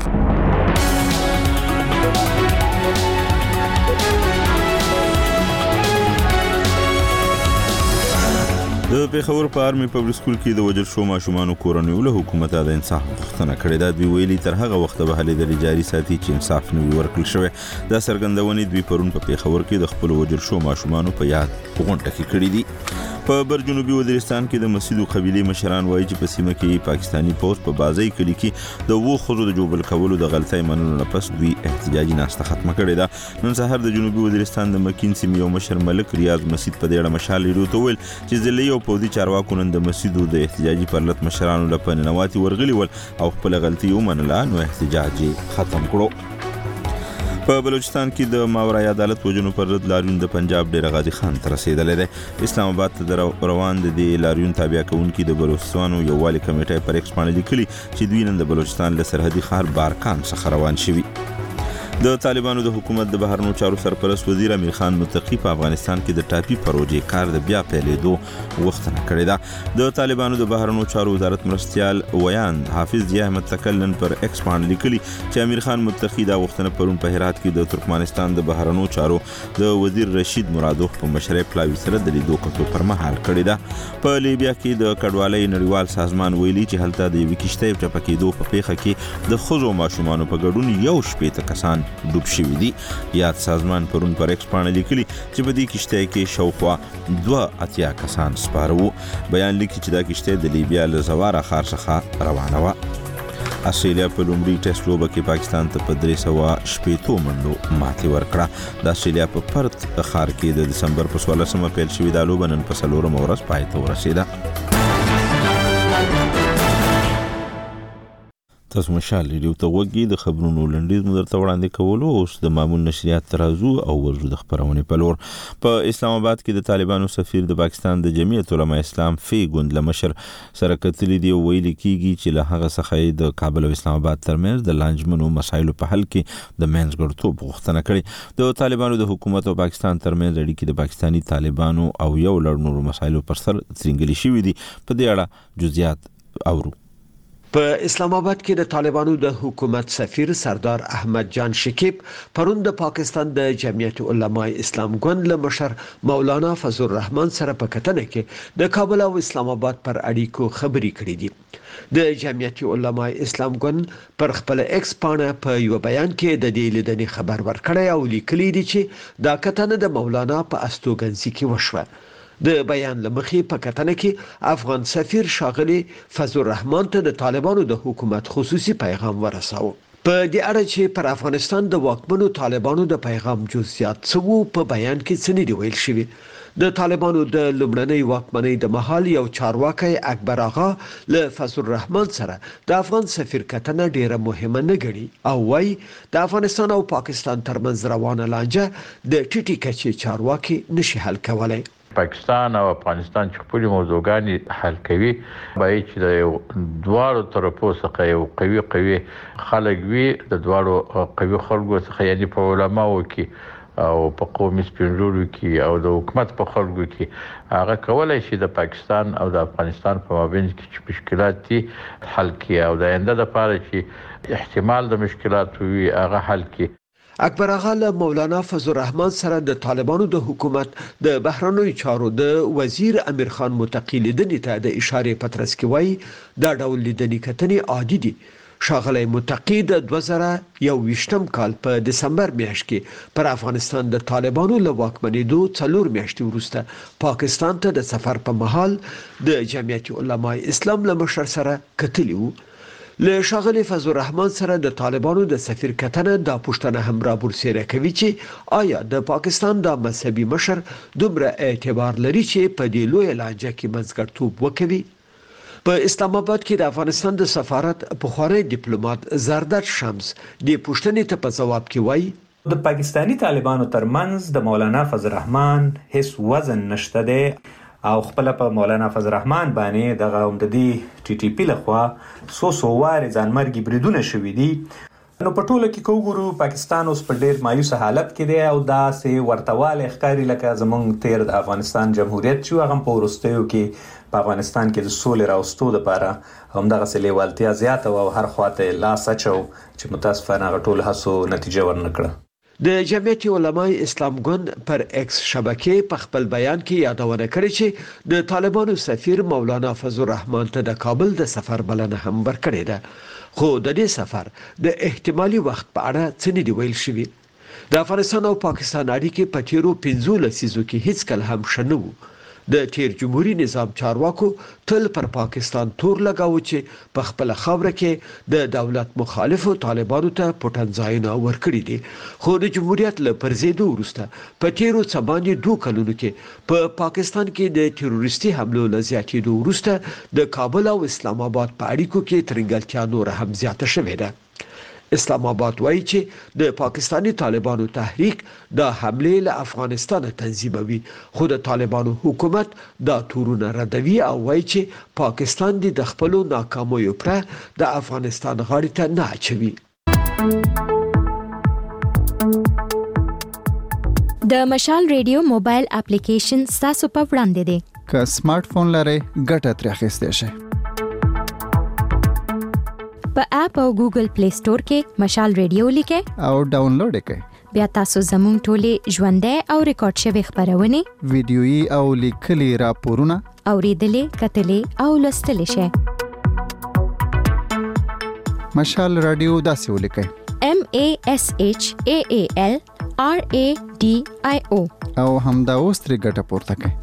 د پیښور په آرمي پبلک سکول کې د وجل شو ماشومان کورنیو له حکومت د انصاف غوښتنه کړې ده. دوی ویلي تر هغه وخت به هلې د جاري ساتي چې انصاف نه وي ورکړل شوی. دا څرګندونې دوی پرون په پیښور کې د خپل وجل شو ماشومان په یاد غونډه کې کړې دي. په بر جنوبي وزیرستان کې د مسجد قبيله مشران وایي چې په سیمه کې پاکستانی پوسټ په بازۍ کلی کې د وو خزو د جوبل کولو د غلطۍ منلو نه پس دوی احتجاجي ناسته ختمه کړې ده. نن سهار د جنوبي وزیرستان د مکین سیمې یو مشر ملک ریاض مسجد په دې اړه مشال ریډیو ته ویل چې ځلې او پودي چارواکو نن د مسجدو د احتجاجي پرلط مشرانو لپاره نواتي ورغلي ول او خپل غلطي ومنله نو احتجاج ختم کړو. په بلوچستان کې د ماورای عدالت وجنو پر ضد لاریون د پنجاب ډیر غازی خان تر رسیدلې ده. اسلام آباد ته روان دي لاریون تابع کوونکي د بلوچستانو یووالي کمیټه پر ایکس باندې لیکلي چې دوی نن د بلوچستان له سرحدي ښار بارکان څخه روان شوي. د طالبانو د حکومت د بهرنیو چارو سرپرست وزیر امیر خان متقی په افغانستان کې د ټاپي پروژې کار د بیا پیلېدو غوښتنه کړې ده. د طالبانو د بهرنیو چارو وزارت مرستیال ویان حافظ ضیاء احمد تکلن پر ایکس باندې لیکلي چې امیر خان متقی دا غوښتنه پرون په هرات کې د ترکمنستان د بهرنیو چارو د وزیر رشید مرادوف په مشرۍ پلاوي سره د لیدو کتو پر مهال کړې ده. په لیبیا کې د کډوالۍ نړیوال سازمان ویلي چې هلته د یوې کشتۍ ټپه کېدو په پیښه کې د ښځو ماشومانو په ګډون یو شپېته کسان ډوب شوي دي. یاد سازمان پرون پر ایکس باندې لیکلي چې په دې کشتۍ کې شاوخوا دوه اتیا کسان سپاره وو. بیان لیکي چې دا کشتۍ د لیبیا له زواره ښار څخه روانه وه. استرالیا په لومړي ټیسټ لوبه کې پاکستان ته په درې سوه شپېتو منډو ماتې ورکړه. د استرالیا په پرت ښار کې د دسمبر په څوارلسمه پیل شوې دا لوبه نن په څلورمه ورځ پای ته ورسېده. تاسو مشال ریډیو ته وګورئ. د خبرونو لنډیز مو درته وړاندې کولو. اوس د معمول نشریات ترازو او ورزو د خبرونه په لور. په اسلام آباد کې د طالبانو سفیر د پاکستان د جمعیت علماء اسلام فی ګوند لمشر سره کتلې دی ویل کیږي چې له هغه څخه د کابل او اسلام آباد ترمنځ د لانجمنو مسایلو په حل کې د منځګړتوب غوښتنه کړې. د طالبانو د حکومت او پاکستان ترمنځ اړیکې د پاکستانی طالبانو او یو لړ نورو مسایلو پر سر ترنګلي شوې دي. په دې اړه جزئیات اورو.
په اسلام آباد کې د طالبانو د حکومت سفیر سردار احمد جان شکیب پرون د پاکستان د جمعیت علماء اسلام ګوند له مشر مولانا فضل الرحمن سره په کتنه کې د کابل او اسلام آباد پر اړیکو خبرې کړې دي. د جمعیت علماء اسلام ګوند پر خپل ایکس پاڼه په یو بیان کې د دې لیدنې خبر ورکړی او لیکلي دي چې دا کتنه د مولانا په استوګنځي کې وشوه. د بیان لمخې په کتنه کې افغان سفیر شاغلی فضل الرحمن ته د طالبانو د حکومت خصوصي پیغام ورساوه. په دې اړه چې پر افغانستان د واکمنو طالبانو د پیغام جزئیات څه په بیان کې څه نه دی ویل شوی. د طالبانو د لومړنۍ واکمنۍ د مهال یو چارواکي اکبر آغا له فضل الرحمن سره د افغان سفیر کتنه ډیره مهمه نه ګڼي او وايي د افغانستان او پاکستان ترمنځ روانه لانجه د ټیټی کچې چارواکي نشي حل کولای.
پاکستان او افغانستان چې خپل موضوعګانې حل کوي باید چې د یو دواړو طرفو څخه یو قوي قوي خلک وي. د دواړو قوي خلکو څخه یعنی په علماو کې او په قومي سپینږیرو کې او د حکومت په خلکو کې هغه کولای شي د پاکستان او د افغانستان په مابین کې چې مشکلات دي حل کړي او د آینده لپاره چې احتمال د مشکلات وي هغه حل کړي.
اکبر آغا له مولانا فضل الرحمن سره د طالبانو د حکومت د بهرنیو چارو د وزیر امیر خان متقی لیدنې ته د اشارې پترس کې وایي دا ډول لیدنې کتنې عادي دي. شاغلی متقی د دوه زره یوویشتم کال په دسمبر میاشت کې پر افغانستان د طالبانو له واکمنېدو څلور میاشتې وروسته پاکستان ته د سفر په مهال د جمعیت علماء اسلام له مشر سره کتلي وو. له شاغلی فضل الرحمن سره د طالبانو د سفیر کتنه د پښتنه هم را برسېره کوي چې آیا د پاکستان د مذهبي مشر دومره اعتبار لري چې په دې لوی لانجه کې منځګړیتوب وکوي. په اسلام آباد کې د افغانستان د سفارت پخوانی ډیپلوماټ زرداد شمس د پښتنې ته په جواب کې وایي
د پاکستانی طالبانو ترمنځ د مولانا فضل الرحمن هیڅ وزن نشته دی او خپل په مولانا فضل الرحمن باندې دغه عمددي ټي ټي پی لخوا سو سو واري ځانمرګي بریدونه شوي دي. نو په ټوله کې کوګورو پاکستان اوس په ډیر مایوس حالت کې دی او دا سه ورتواله ښکاری لکه زمونږ تیر د افغانستان جمهوریت چې هغه په ورستیو کې په افغانستان کې د سولې راوستو لپاره همدغه سه لیوالتیا زیاته او هر خواته لاس اچو چې متاسفانه غټول هڅو نتیجه ورنکړه.
د جمعیت علماء اسلام ګوند پر ایکس شبکې په خپل بیان کې یادونه کړې چې د طالبانو سفیر مولانا فضل الرحمن ته د کابل د سفر بلنه هم ورکړې ده، خو د دې سفر د احتمالي وخت په اړه څه نه دی ویل شوی. د افغانستان او پاکستان اړیکې په تیرو پنځو لسیزو کې هیڅ کله هم ښه نه وو. د تیر جمهوریت نظام چارواکو تل پر پاکستان تور لګاوه چې په خپل خاوره کې د دولت مخالفو طالبانو ته پټنځایونه ورکړي دي، خو د جمهوریت له پرځېدو وروسته په تیرو څه باندې دوه کلونو کې په پا پاکستان کې د تروریستي حملو له زیاتېدو وروسته د کابل او اسلام آباد په اړیکو کې ترنګلتیا نور هم زیاته شوې ده. اسلام آباد وایي چې د پاکستانی طالبانو تحریک د حمله له افغانستان تنظیموي، خو د طالبانو حکومت دا تورونه ردوي او وایي چې پاکستان د خپل ناکامیو پر د افغانستان غاړې ته نه اچوي.
د مشال ریډیو موبایل اپلیکیشن تاسو په وړاندې دی.
که سمارټ فون لرئ ګټه ترې اخیستی شئ.
په اپ او ګوګل پلی سٹور کې مشال ریډیو لیکئ
او ډاونلوډ کړئ.
بیا تاسو زموږ ټولې ژوندۍ او ریکارډ شوی خبرونه،
ویډیويي او لیکلي راپورونه
اوریدلې، کتلې او لوستلې شئ.
مشال رادیو داسې ولیکئ:
M A S H A A L R A D I O
او همدا اوس ترې ګټه پورته کړئ.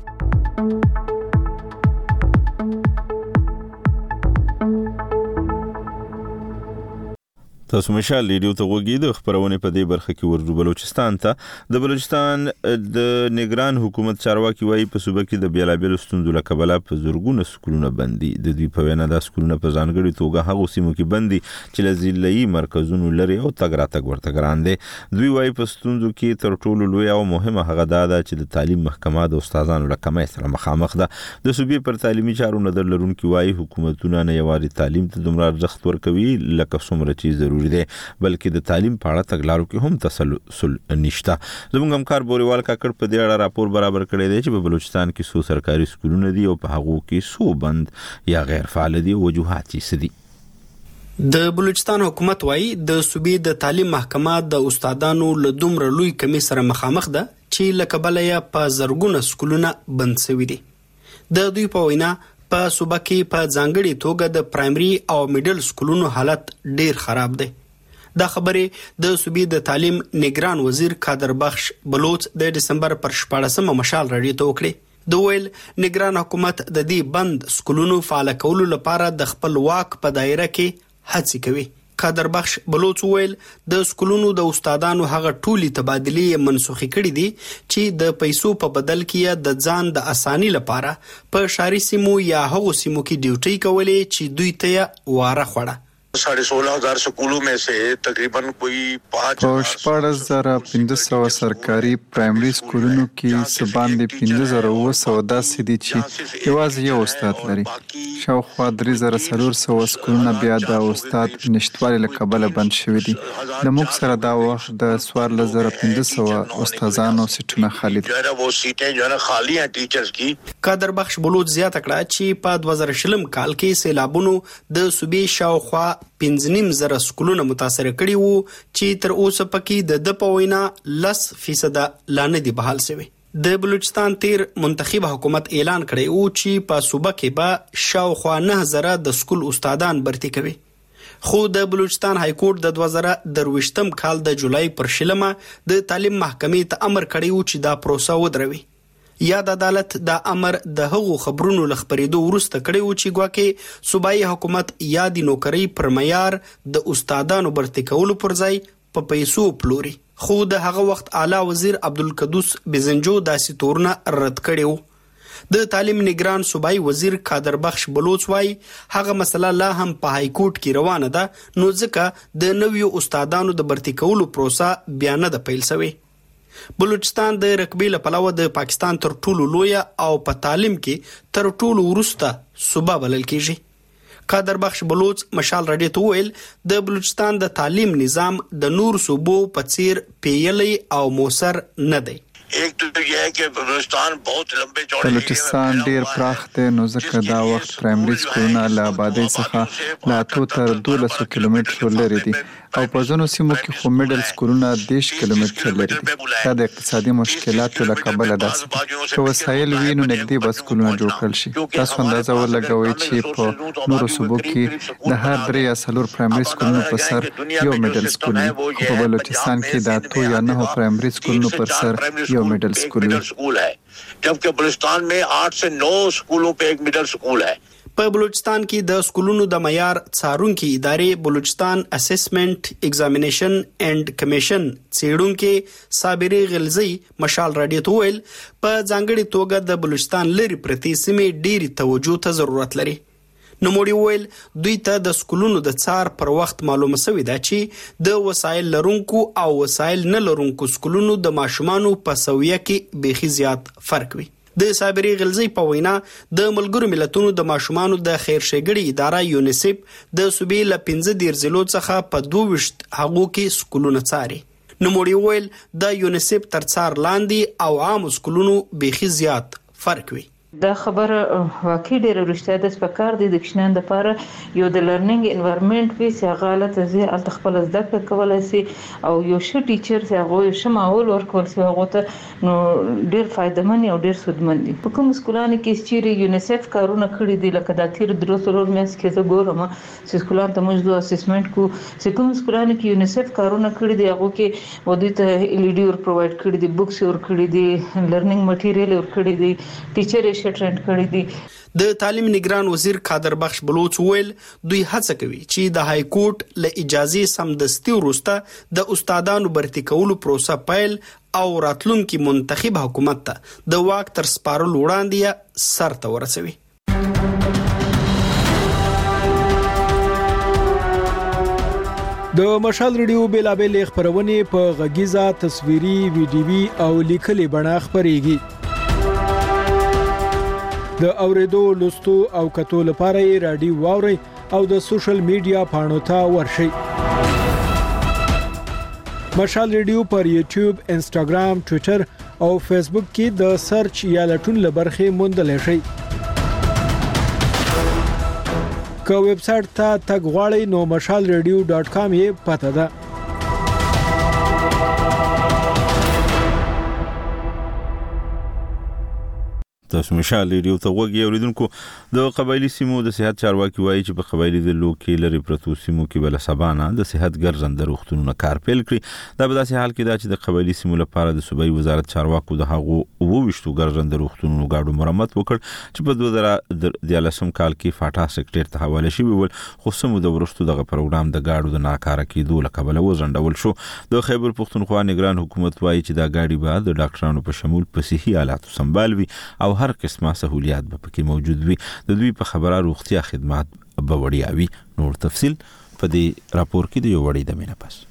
تاسو مشال ریډیو ته وګورئ. د خبرونه په دې برخه کې ورجو بلوچستان ته د بلوچستان د نگران حکومت چارواکي وایي په صوبه کې د بیلابل ستونزو له کبله په زورګونه سکولونه بندي. د دوی په وینا د سکولونه په ځانګړي توګه هغه سیمو کې بندي چې له ضلعي مرکزونو لري او تګ راتګ ورته ګران دي. دوی وایي په ستونزو کې تر ټولو لوی او مهمه هغه ده چې د تعلیم محکمه د استادانو له کمۍ سره مخامخ ده. د صوبې پر تعلیمي چارو نظر لرونکي وایي حکومتونه نه یوازې تعلیم ته دومره ارزښت ورکوي لکه څومره چې ضروري دی، بلکې د تعلیم په اړه تګلارو کې هم تسلسل نشته. زموږ همکار بوريوال کاکړ په دې اړه راپور برابر کړی دی چې په بلوچستان کې څو سرکاري سکولونه دي او په هغو کې څو بند یا غیر فعال دي. وجوهات یې دي.
د بلوچستان حکومت وایي د صوبې د تعلیم محکمه د استادانو له دومره لوی کمی سره مخامخ ده چې له کبله یې په زرګونه سکولونه بند شوي دي. د دوی په وینا په صوبه کې په ځانګړي توګه د پرایمري او میډل سکولونو حالت ډیر خراب دی. دا خبرې د صوبې د تعلیم نگران وزیر قادر بخش بلوچ د دسمبر پر شپاړسمه مشال راډیو ته وکړې. د ویل نگران حکومت د دې بند سکولونو فعال کولو لپاره د خپل واک په دایره کې هڅې کوي. قادر بخش بلوچ ویل د سکولونو د استادانو هغه ټولي تبادلې منسوخي کړې دي چې د پیسو په بدل کې د ځان د اساني لپاره په شاري سیمو یا هغو سیمو کې ډیوټي کولې چې دوی ته واره خوړه.
साढ़े सोलह हजार स्कूलों में से तकरीबन कोई पाँच
شپږ زره پنځه سوه سرکاري پرایمري سکولونو کې سباندې پنځه زره اوه سوه داسې دي چې یوازې یو استاد لري. شاوخوا درې زره څلور سوه سکولونه بیا د استاد نشتوالي له کبله بند شوي دي. د موږ سره دا وخت د څوارلس زره پنځه سوه استادانو سیټونه خالي
دي.
قادر بخش بلوچ زیاته کړه چې په دوه زره شلم کال کې سیلابونو د صوبې شاوخوا پنځنیم زره سکولونه متاثر کړي وو چې تر اوسه پکې د د په وینا لس فیصد لا نه دي بحال شوي. د بلوچستان تیر منتخب حکومت اعلان کړی او چې په صوبه کې به شاوخوا نه زره د سکول استادان برتي کوي. خو د بلوچستان های کورټ د دوه زره درویشتم کال د جولای پر شلمه د تعلیم محکمې ته امر کړی و چې دا پروسه ودروي. یا د عدالت د امر د هغو خبرونو لخبرېدو وروسته کړی و چې ګواکې صوبایي حکومت یا د نوکرۍ پر معیار د استادانو برتي کولو پر ځای په پیسو پلوري. خو د هغه وخت اعلی وزیر عبدالقدوس بزنجو داسې تورونه رد کړي وو. د تعلیم نگران صوبایي وزیر قادر بخش بلوچ وایي هغه مسله لا هم په های کورټ کې روانه ده، نو ځکه د نویو استادانو د برتي کولو پروسه بیا نه ده پیل شوې. بلوچستان د رقبې له پلوه د پاکستان تر ټولو لوی او په تعلیم کې تر ټولو وروسته صوبه بلل کیږي. قادر بخش بلوچ مشال رادیو ته ویل د بلوچستان د تعلیم نظام د نور صوبو په څیر پیلي او موثر نه دی.
एक तो ये है कि बलूचिस्तान बहुत लंबे चौड़े
بلوچستان ډیر پراخ دی نو ځکه دا وخت پرایمري سکولونه له آبادۍ څخه له اتو تر دولسو کیلومترو لرې دي او په ځینو سیمو کې خو میډل سکولونه دېرش کیلومتره لري دي. دا د اقتصادي مشکلاتو له کبله داسې دي. که وسایل وي نو نږدې به سکولونه جوړ کړل شي. تاسو اندازه ولګوئ چې په نورو صوبو کې د هر درې یا څلور پرایمري سکولونو په سر یو میډل سکول وي، خو په بلوچستان کې د اتو یا نهو پرایمري سکولونو پر سر یو میډل سکول وي،
जबकि बलूचिस्तान में आठ से नौ स्कूलों पे एक मिडिल स्कूल है.
په بلوچستان کې د سکولونو د معیار څارونکي ادارې بلوچستان اسسمنت ایگزامینیشن اینڈ کمیشن څېړونکي صابري غلزي مشال رادیو ته ویل په ځانګړي توګه د بلوچستان لري پرتی سیمې ډېری توجه ته ضرورت لري. نوموړي ویل دوی ته د سکولونو د څار پر وخت معلومه شوې ده چې د وسایل لرونکو او وسایل نه لرونکو سکولونو د ماشومانو په سویه کې بیخي زیات فرق وي. د صابري غلزي په وینا د ملګرو ملتونو د ماشومانو د خیر ښېګړې اداره یونیسف د صوبې له پنځه دېرش ضلعو څخه په دوه ویشت هغو کې سکولونه څاري. نوموړي ویل د یونیسف تر څار لاندې او عام سکولونو بیخي زیات فرق وي.
دا خبره واقعي ډېره رښتیا ده. سپکار دي د کشنان لپاره یو د لرنینګ انوایرنمنت وي چې هغه حالت زی الته خپل زده کړه کولای شي او یو ښه ټیچر چې هغه یو ښه ماحول ورکول شي هغه ته نو ډېر فایدمن او ډېر سودمن دي. په کوم سکولانو کې چې یونیسف کارونه کړی دي لکه د تیر درو څلور میاشتې کې زه ګورم چې سکولانو ته موږ د اسسمنت کو چې کوم سکولانو کې یونیسف کارونه کړی دي هغه کې ودی ته ال ای ډي ور پرووايډ کړی دي، بوکس ور کړی دي، لرنینګ مټیریال ور کړی دي، ټیچر یې ټرینډ کړی دي.
د تعلیم نگران وزیر قادر بخش بلوچ ویل دوی هڅه کوي چې د های کورټ له اجازه سمدستي وروسته د استادانو برتي کولو پروسه پیل او راتلونکي منتخب حکومت ته د واک تر سپارلو وړاندې سر ته ورسوي.
د مشال ریډیو بیلابل خبرونه په غږیزه تصویري ویډیوي او لیکلي بڼه خبريږي. د اوریدو لوستو او کتو لپاره رادیو واوري او د سوشل میډیا پاڼو ته ورشئ. مشال ریډیو پر یوټیوب، انسټاګرام، ټوئیټر او فیسبوک کې د سرچ یا لټون لبرخه موندل شئ. که ویب سټ ته تګ غواړئ نو مشال ریډیو ډاټ کام یې پته ده.
تاسو مشال ریډیو ته وګورئ. اوریدونکو د قبایلی سیمو د صحت چارواکي وایي چې په قبایلی ضلعو کې لري پرتو سیمو کې بل سبانه د صحت ګرځنده روغتونونو کار پیل کړی. دا په داسې حال کې دا چې د قبایلی سیمو لپاره د صوبایي وزارت چارواکو د هغو وويشتو ګرځنده روغتونونو غاډو مرمت وکړ چې په دوه زره دیارلسم کال کې فاټا سیکټر ته حواله شوی ول، خو سمو د ورستو دغه پروګرام د غاډو د ناکاره کېدو لکبله وزندول شو. د خیبر پختونخوا نگران حکومت وایي چې دا غاډي به د ډاکټرانو په شمول په صحي حالاتو سمبال وي او هر قسمه سہولیات به پکې موجود وي. د دوی په خبره روغتیا خدمات به وړیا وي. نور تفصيل په دې راپور کې د یو وړي د مینه پاس.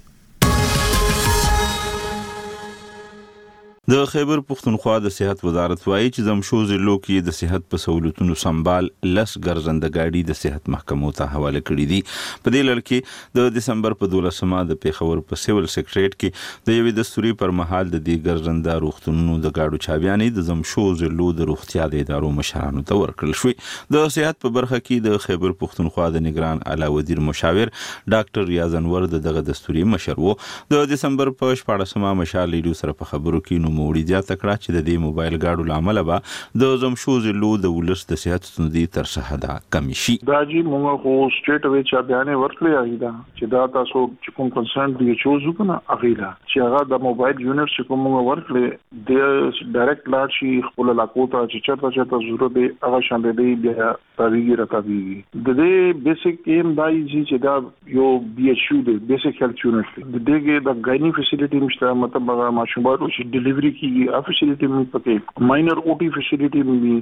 د خیبر پختونخوا د صحت وزارت وایي چې زمشو ضلعو کې د صحت په سہولتونو سمبال لس ګرځنده گاډي د صحت محکمو ته حواله کړې دي. په دې لړ کې د دسمبر په دولسمه د پیښور په سیول سیکریټریټ کې د یوې دستوري پر مهال د دې ګرځنده روغتونونو د گاډو چابیانې د زمشو ضلعو د روغتیا د ادارو مشرانو ته ورکړل شوې. د صحت په برخه کې د خیبر پختونخوا د نگران اعلی وزیر مشاور ډاکټر ریاض انور دغه دستوري مشر وو. د دسمبر په شپاړسمه مشال لیدو سره په خبرو کې موړي زیاته کړه چې د دې موبایل گاډو لامل به د زمشو ضلعو د ولس د صحت ستونزې تر څه کم شي.
دا جی موږ خو سټیټ وی چا بیانې ورکړی دی چې دا تاسو چې کوم کنسرن دی چوز وکنه اغیلا چې هغه د موبایل یونټ چې کوم موږ ورکړي د ډایرکټ لاړ شي خپل علاقو ته چې چرته چرته ضرورت دی هغه شان دی بیا تاویږي راکاږي. د دې بیسیک ایم دای چې دا یو بي ایچ یو دی بیسیک هیلث یونټ دی. د دې د غاینی فیسیلیټي مشته مطلب هغه ماشومانو چې ډیلیوري کی ا فیسیلیټي مې پکې ماینر او ټي فیسیلیټي مې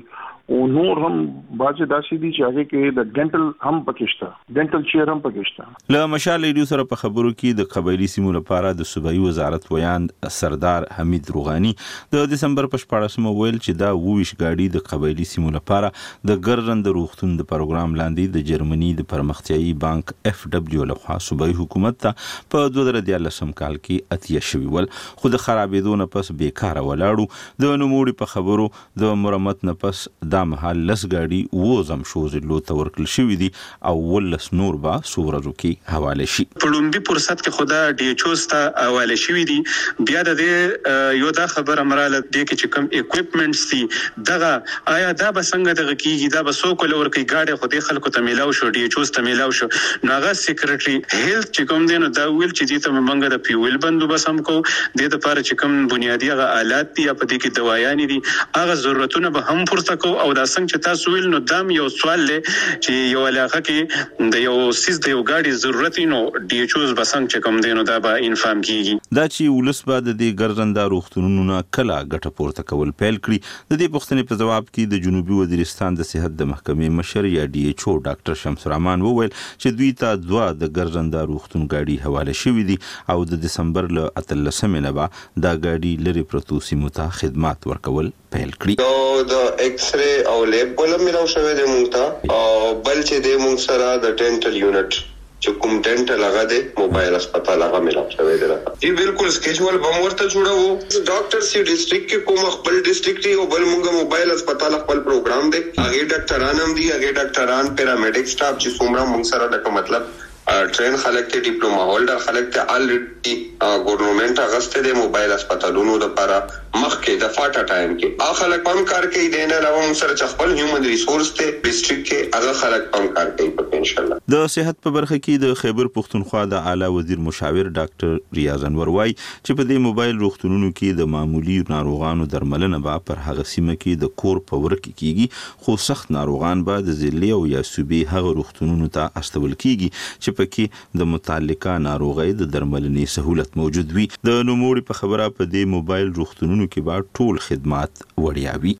او نور هم باج داسې دي چې هغه کې د ډنټل هم پکښتا ډنټل چیر هم پکښتا.
له مشال ریډیو سره په خبرو کې د قبایلی سیمو لپاره د صوبایي وزارت ویاند سردار حمید روغانی د دسمبر په شپاړسمه ویل چې دا وویش گاډي د قبایلی سیمو لپاره د ګرځند روغتون د پروګرام لاندې د جرمني د پرمختیایي بانک اف دبليو لخوا صوبایي حکومت ته په دوه زره دیارلسم کال کې اتیا شوی ول، خو د خرابېدو نه پس بیکاره ولاړو. د نوموړي په خبرو د مرمت نه پس دا مهال لس ګاډي وزم شوزلو ته ورکل شوی دي او ولس نور به څو ورځو کې حواله شي.
په لومبي فرصت کې خدا ډي ایچ او ته حواله شوی دي. بیا د یو دا خبره مراله دي چې کوم اکوپمنټس دي دغه آیا دا به څنګه دغه کیږي، دا به څوک ورکړي ګاډي خو دې خلکو ته میلاو شو، ډي ایچ او ته میلاو شو. نو هغه سیکریټري هیلث چې کوم دی نو دا ویل چې دې ته موږ د پیول بندوبست هم کوو، د لپاره چې کوم بنیادی هغه آلات دي په دې کې دوايانې دي هغه ضرورتونه به هم پورته کوو. او دا څنګه چې تاسو ویل نو دام یو سوال لې چې یو علاقه کې د یو سیس د یو ګاډي ضرورت نو ډي ایچ او به څنګه چې کوم دی نو دا به انفارم کیږي.
دا چې ولس به د دې ګرځنده روغتونونو نه کله ګټه پورته کول پیل کړي. د دې پوښتنې په جواب کې د جنوبي وزیرستان د صحت د محکمې مشر یا ډي ایچ او ډاکټر شمس رحمان وویل چې دوی ته دوه د ګرځنده روغتون ګاډي حواله شوی دي او د دسمبر له اتلسمې نه به دا ګاډي لري پرتو سیمو ته خدمات ورکول پیل کړي.
نو د ایکس ری او لیب بل ملاو شوی دی مونږ ته، او بل چې دی مونږ سره د ډنټل یونټ چې کوم ډنټل هغه دی موبایل هسپتال هغه ملاو شوی دی. ای بالکل سکیجول به ورته جوړو. ډاکټر سی ډیسټریکټ کې کوم خپل ډیسټریکټ دی او بل مونږ موبایل هسپتال خپل پروګرام دی. هغه ډاکټران هم دي، هغه ډاکټران پیرامیډیک سټاف چې څومره مونږ سره د مطلب ټرین خلک ته ډیپلوما هولډر خلک ته الریډي ګورنمنت اغسته د موبایل هسپتالونو لپاره مخکې د فاټا ټایم کې هغه خلک پم کار کوي. د نه علاوه موږ سره خپل هیومن ریسورس ته ډیسټریکټ کې هغه خلک پم کار کوي په ان شاء الله.
د صحت په برخه کې د خیبر پښتونخوا د اعلی وزیر مشاور ډاکټر ریاض انور وای چې په دې موبایل روغتونونو کې د معمولی ناروغانو درملنه به پر هغه سیمه کې د کور په ورکه کیږي، خو سخت ناروغان به د ضلع او یا صوبې هغه روغتونونو ته استول کیږي چې پکې د متعلقه ناروغۍ د درملنې سہولت موجود وي. د نوموړي په خبره په دې موبایل روغتونونو کې به ټول خدمات وړیا وي.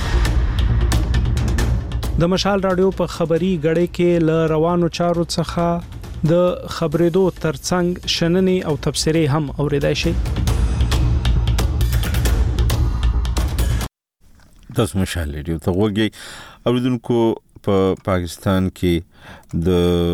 د مشال رادیو په خبري غړې کې ل روانو چارو څخه د خبرېدو ترڅنګ شننې او تبصرې هم اوریدای شي.
تاسو مشال رادیو ته وګورئ. اوریدونکو په پاکستان کې د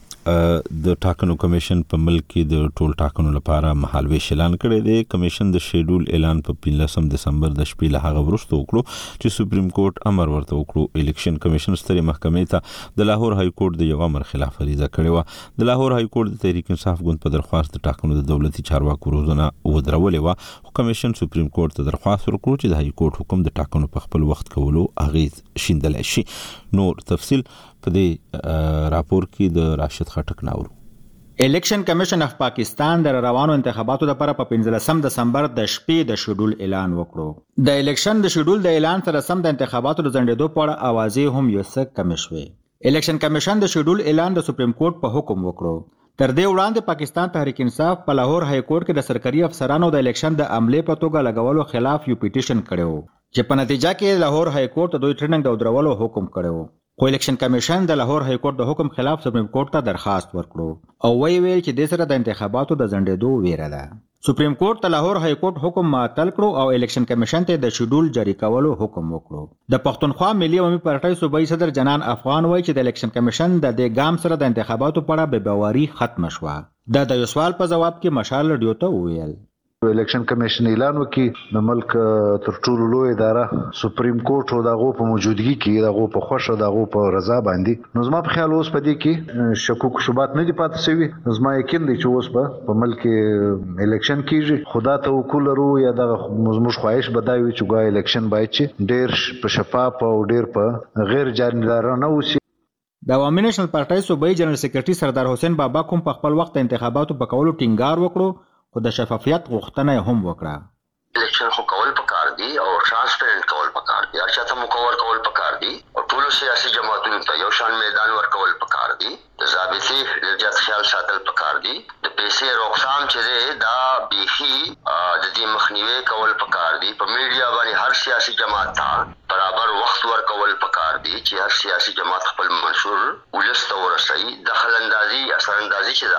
د ټاکنو کمیشن په ملک کې د ټول ټاکنو لپاره مهالويش اعلان کړی دی. کمیشن د شیډول اعلان په پنځلسم دسمبر د شپې له هغه وروسته وکړو چې سپریم کورټ امر ورته وکړو. الیکشن کمیشن سترې محکمې ته د لاهور های کورټ د یو امر خلاف فریضه کړې و. د لاهور های کورټ د تحریک انصاف ګوند په درخواست د ټاکنو د دولتي چارواکو روزنه ودرولې و، خو کمیشن سپریم کورټ ته درخواست ورکړو چې د های کورټ حکم د ټاکنو په خپل وخت کولو اغیز شیندل شي. نور تفصیل په دې راپور کې د راشد خټک ناورو.
الیکشن کمیشن اف پاکستان د روانو انتخاباتو لپاره په پنځلسم دسمبر د شپې د شیډول اعلان وکړو. د الیکشن د شیډول د اعلان سره سم د انتخاباتو د ځنډېدو په اړه اوازې هم یو څه کم شوې. الیکشن کمیشن د شیډول اعلان د سپریم کورټ په حکم وکړو. تر دې وړاندې پاکستان تحریک انصاف په لاهور های کورټ کې د سرکاري افسرانو د الیکشن د عملې په توګه لګولو خلاف یو پیټیشن کړو چې په نتیجه کې لاهور های کورټ ته دوی ټریننګ د درولو حکم کړو. خو الیکشن کمیشن د لاهور های کورټ د حکم خلاف سپریم کورټ ته درخواست ورکړو او وی ویل چې د سره د انتخاباتو د ځنډېدو ویره ده. سپریم کورټ ته لاهور های کورټ حکم معطل کړو او الیکشن کمیشن ته د شیډول جاری کولو حکم وکړو. د پښتونخوا ملي عوامي پارټۍ صوبایي صدر جنان افغان وایي چې د الیکشن کمیشن د دې ګام سره د انتخاباتو په اړه بې باوري ختم شوه. دا د یو سوال په جواب کې مشال رادیو ته وویل.
الیکشن کمیشن اعلان وکړي د ملک تر ټولو لوی اداره سپریم کورټ او دغه په موجودګي کې دغه په خوښه دغه په رضا باندې نو زما په خیال اوس په دې کې شکوک شوبات نه دي پاتې شوی. زما یقین دی چې اوس په ملک الیکشن کېږي. خدا ته وکول ورو یا دغه مزموش خواهش بداوي چې ګا الیکشن باید چې ډېر په شفاف او ډېر په غیر جانبدارانه وسی.
د عوامي نېشنل پارټۍ صوبایي جنرال سیکریټري سردار حسین بابا کوم په خپل وخت انتخاباتو په کولو ټینګار وکړو خو د شفافیت غوښتنه هم وکړه.
الیکشن خو کول پکار دي او ترانسپیرنٹ کول پکار دي، هر چاته مکور کول پکار دي او ټول
ټولو سیاسي جماعتونو ته یو شان میدان ورکول پکار دي. د ضابطې ډېر زیات خیال ساتل پکار دي. د پیسې روکثام چې دی دا بیخي د دې مخنیوي کول پکار دي. په میډیا باندې هر سیاسي جماعت ته برابر وخت ورکول پکار دي چې هر سیاسي جماعت خپل منشور ولس ته ورسوي. دخل اندازي اثر اندازي چې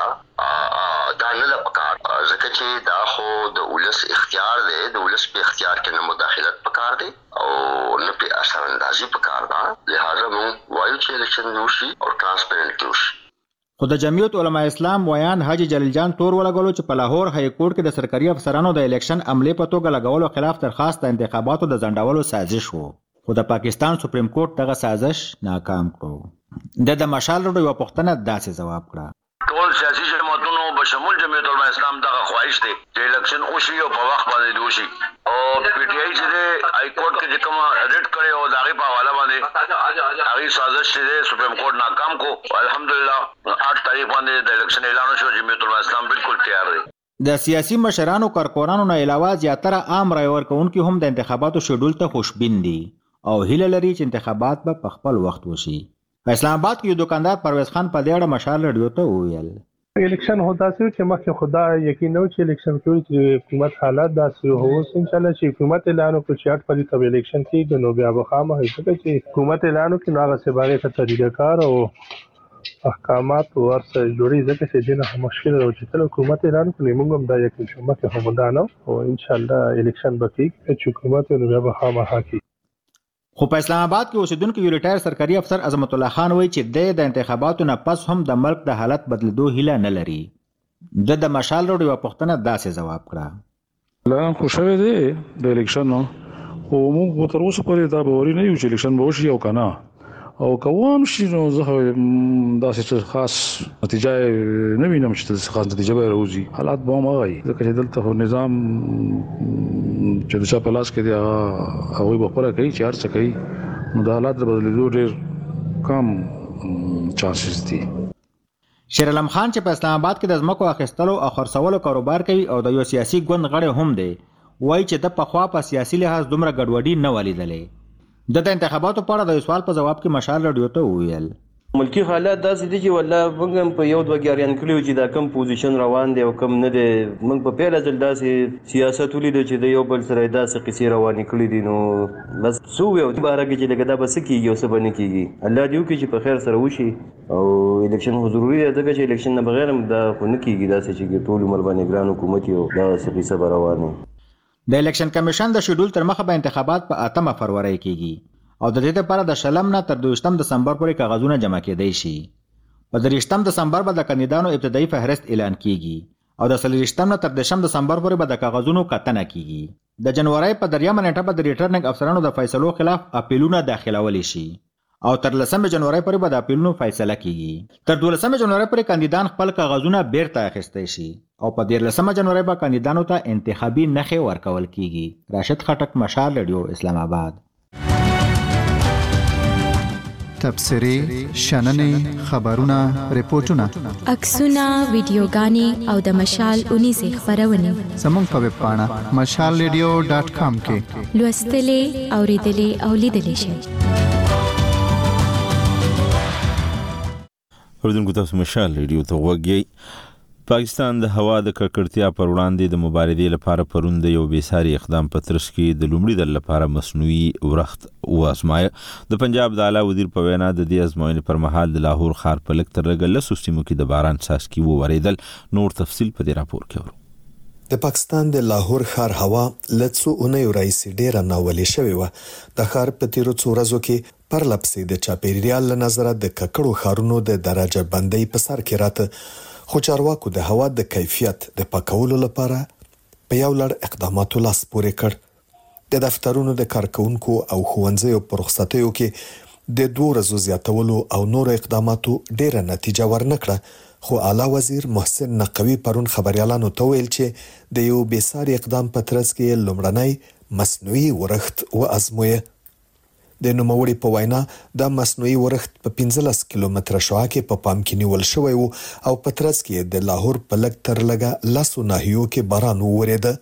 دا دا نه ده پکار، ځکه چې دا خو د ولس اختیار دی. د ولس په اختیار کې نه مداخلت پکار دی او نه په اثر اندازي پکار ده. لہذا موږ وایو چې الیکشن وشي او ترانسپیرنټ وشي.
خو د جمعیت علماء اسلام ویان حاجی جلیل جان تور ولګولو چې په لاهور های کورټ کې د سرکاري افسرانو د الیکشن عملې په توګه لګولو خلاف درخواست د انتخاباتو د ځنډولو سازش وو، خو د پاکستان سپریم کورټ دغه سازش ناکام کړو. د د مشال روډ یو پښتنه داسې ځواب کړه:
ټول سیاسي جماعتونو بشمول جمعیت علماء اسلام دغه خواهش دی چې الیکشن وشي او په وخت باندې وشي. او پی ټی آی چې د های کورټ کې چې کوم ریټ کړي او دغه په حواله باندې هغه سازش چې سپریم کورټ ناکام کو. الحمدلله آٹھ تاریخ باندې د الیکشن اعلان شو. جمعیت علماء اسلام بالکل تیار دی.
د سیاسي مشرانو کارکونانو نه علاوه زیاتره عام رای ورکوونکي هم د انتخاباتو شیډول ته خوشبین دي او هیله لري چې انتخابات به په خپل وخت وشي. په اسلام آباد کې یو دکاندار پرویز خان په دې اړه مشال رادیو ته وویل:
الیکشن هو داسې چې مخکې خدا یقین نو چې الیکشن کوي چې حکومت حالات داسې هو ان شاء الله چې حکومت اعلان وکړي چې اټ پرې ته الیکشن کېږي نو بیا به خامہ هیڅ چې حکومت اعلان وکړي نو هغه څه باندې ته طریقه کار او احکامات ورسره جوړي ځکه چې دینه مشکل او چې تل حکومت اعلان کړي موږ هم دا یقین شو مکه هم دا نو او ان شاء الله الیکشن به کېږي چې حکومت نو بیا به خامہ کوي.
خو په اسلام آباد کې اوسیدونکو یو ریټایر سرکاري افسر عظمت الله خان وایي چې د انتخاباتو نه پس هم د ملک د حالت بدلېدو هیله نه لري. د د مشال روډ یو پښتنه داسې ځواب کړه:
لا خوشاله دی د الیکشن نو خو موږ تر اوسه پورې دا باوري نه یو چې الیکشن به وشي او کنه او کوم شي نو زه داسې خاص نتیجه نه وینم چې خاص نتیجه به راوځي. حالات به هم هغه ځکه چې دلته نظام چې د چا په لاس کې دی هغه به خپله کوي چې هر څه کوي نو د حالات د بدلېدو ډېر کم چانسز دي.
شیر علم خان چې په اسلام آباد کې د ځمکو اخیستلو او خرڅولو کاروبار کوي او د یو سیاسي ګوند غړی هم دی، وایي چې د پخوا په سیاسي لحاظ دومره ګډوډي نه ولیدلې. د انتخاباتو په اړه د سوال په جواب کې مشال رادیو ته وویل:
ملکی حالات داسې دي چې والله موږ هم په یو دوه ګاریان کړیو چې دا کم پوزیشن روان دی او کم نه دی. موږ په پیله ځل داسې سیاست ولیدو چې د یو بل سره داسې قصې روانې کړي دي نو بس څه ووایو دې باره کې چې لکه دا به څه کېږي او څه به نه کېږي. الله دې وکړي چې په خیر سره وشي او الیکشن خو ضروري دی ځکه چې الیکشن نه بغیر هم دا خو نه کېږي داسې چې ټول عمر باندې ګران حکومت یو داسې قصه به روان وي.
د الیکشن کمیشن د شیډول تر مخه به انتخابات په اتمه فروری کېږي او د دې لپاره د شلم نه تر دویشتم دسمبر پورې کاغذونه جمع کېدای شي. په دریشتم دسمبر به د کاندیدانو ابتدایي فهرست اعلان کیږي او د څلوېښتم نه تر دېرشم دسمبر پورې به د کاغذونو کتنه کیږي. د جنوري په دریمه نیټه به د ریټرنینګ افسرانو د فیصلو خلاف اپیلونه داخلولی شي او تر لسمه جنوري پورې به د اپیلونو فیصله کیږي. تر دولسمه جنوري پورې کاندیدان خپل کاغذونه بیرته اخیستی شي او په دیارلسمه جنوري به کاندیدانو ته انتخابي نښې ورکول کیږي. راشد خټک، مشال رادیو، اسلام آباد.
تبصرې، شننې، خبرونه، ریپورتونه،
عکسونه، ویډیوګانې او د مشال اونیزې خپرونې
زموږ په ویب پاڼه مشال ریډیو ډاټ کام کې
لوستلې، اوریدلې او لیدلې شئ.
اوریدونکو تاسو مشال ریډیو ته غوږ. پاکستان د هوا د ککړتیا پر وړاندې د مبارزې لپاره پرون د یو بېساري اقدام په ترڅ کې د لومړي ځل لپاره مصنوعي ورښت وازمایه. د پنجاب د اعلی وزیر په وینا د دې ازموینې پر مهال د لاهور ښار په لږ تر لږه لسو سیمو کې د باران څاڅکي وورېدل. نور تفصیل په دې راپور کې اورو.
د پاکستان د لاهور ښار هوا له څو اونیو راهیسې ډېره ناولې شوې وه. د ښار په تیرو څو ورځو کې پرلپسې د چاپېریال له نظره د ککړو ښارونو د درجه بندۍ په سر کې راته، خو چارواکو د هوا د کیفیت د پاکولو لپاره په یو لړ اقداماتو لاس پورې کړ. د دفترونو د کارکونکو او ښوونځیو په رخصتیو کې د دوه ورځو زیاتولو او نور اقداماتو ډېره نتیجه ورنکړه، خو اعلی وزیر محسن نقوي پرون خبريالانو ته ویل چې د یو بېساري اقدام په ترڅ کې لومړنی مصنوعي ورښت وازمویه. د نوموړي په وینا دا مصنوعي ورښت په پنځلس کیلومتره شعاع کې په پام کې نیول شوی وو او په ترڅ کې د لاهور په لږ تر لږه لسو ناحیو کې باران وورېده.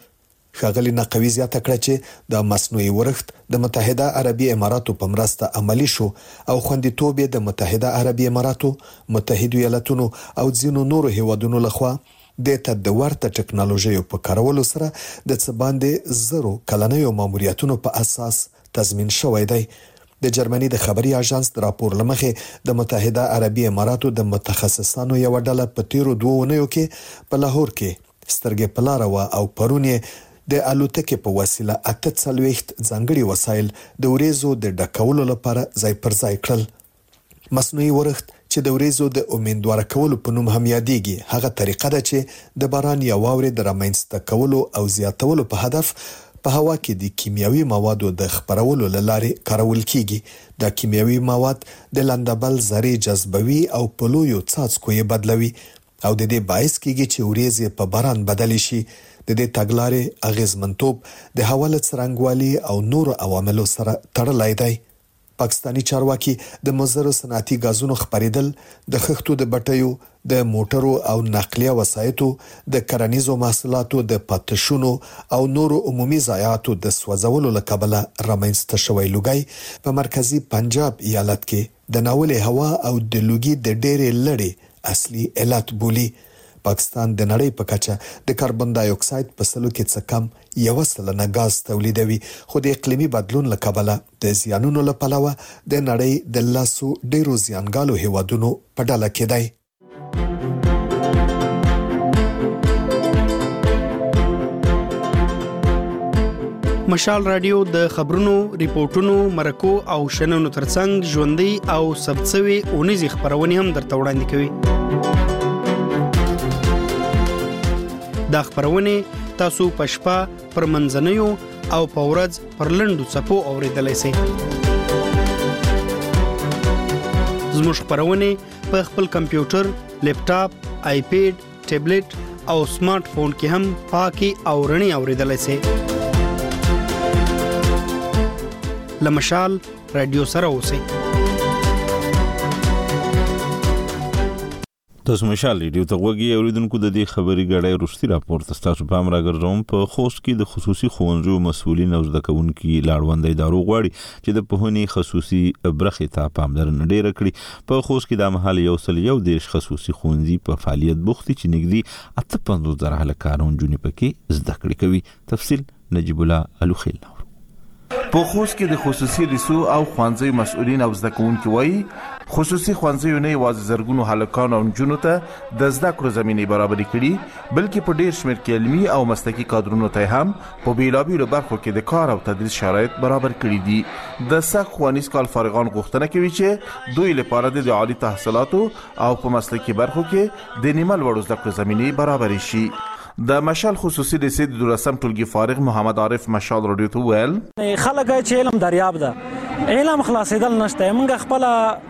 ښاغلي نقوي زیاته کړه چې د مصنوعي ورښت د متحده عربي اماراتو په مرسته عملی شو او خوندیتوب د متحده عربي اماراتو، متحده ایالاتونو او ځینو نورو هیوادونو لخوا د ته د ورته ټکنالوژیو په کارولو سره د څه باندې زرو کلنیو ماموریتونو په اساس تضمین شوی دی. د جرمني د خبري اژانس د راپور لمخې د متحده عربي اماراتو د متخصصانو یو ډله په تیرو دوه اونیو کې په لاهور کې سترګې په لاره وه او پرون یې د الوتکې په وسیله اته څلوېښت ځانګړي وسایل د وریځو د ډکولو لپاره ځای پر ځای کړل. مصنوعي ورښت چې د وریځو د امیندواره کولو په نوم هم یادېږي هغه طریقه ده چې د باران یا واورې د رامنځته کولو او زیاتولو په هدف په هوا کې د کیمیاوي موادو د خپرولو له لارې کارول کیږي. دا کیمیاوي مواد د لندبل ذرې جذبوي او په لویو څاڅکو یې بدلوي او د دې باعث کیږي چې وریځې په باران بدلې شي. د دې تګلارې اغیزمنتوب د هوا له څرنګوالي او نورو عواملو سره تړلی دی. پاکستانی چارواکي د مضرو صنعتي غازونو خپریدل، د خښتو د بټیو، د موټرو او نقلیه وسایطو، د کرنیزو محصولاتو د پاتشونو او نورو عمومي ضایعاتو د سوځولو له کبله رامنځته شوی لوګی په مرکزی پنجاب ایالت کې د ناولې هوا او د لوګي د ډېرې لړې اصلي علت بولی. پاکستان د نړۍ په کچه د کاربن ډای اکساید په سلو کې څه کم یو سلنه غاز تولیدوي، خو د اقلیمي بدلون له کبله د زیانونو له پلوه د نړۍ د لاسو ډیرو زیانګالو هیوادونو په ډله کې دی.
مشال رادیو د خبرونو، ریپورتونو، مرکو او شننو ترڅنګ ژوندۍ او ثبتسوي اونیزې خبرونه هم درته وړاندې کوي. دا خبرونه تاسو په شپه پر منځنیو او په ورځ پر لنډو څپو اوریدلای شئ. زموږ خبرونه په خپل کمپیوټر، لیپټاپ، آیپیډ، ټابلیټ او سمارټ فون کې هم پاکي او رڼي اوریدلای شئ. لمشال رادیو سره اوسئ.
تاسو مشال ریډیو ته وګورئ. اوریدونکو د دې خبري غړې روشتي راپور تاسو په امر راګرځوم. په خوست کې د خصوصي ښوونځیو مسؤلین او زده کوونکي لاړوندې ادارو غواړي چې د پوهنې خصوصي برخې ته پاملرنه ډېره کړي. په خوست کې د مهال یو سل یو دیش خصوصي ښوونځي په فعالیت بوختي چې نږدې اته پنځوس زره هلکان جونې پکې زده کړې کوي. تفصیل نجیب الله الوخیل.
په خوست کې د خصوصي ریسو او ښوونځي مسؤلین او زده کوونکي وایي خصوصي ښوونځیو نه یوازې زرګونو هلکانو او نجونو ته د زده کړو زمینې برابرې کړي، بلکې په ډېر شمېر کې علمي او مسلکي کادرونو ته هم په بیلابیلو برخو کې د کار او تدریس شرایط برابر کړي دي. د سږ ښوونیز کال فارغان غوښتنه کوي چې دوی لپاره د عالي تحصیلاتو او په مسلکي برخو کې د نیمه لوړو زده کړو زمینې برابرې شي. د مشال خصوصي ریسې د دولسم ټولګي فارغ محمد عارف مشال رادیو ته ویل
خلک چې علم دریاب ده، علم خلاصېدل نشته. موږ خپل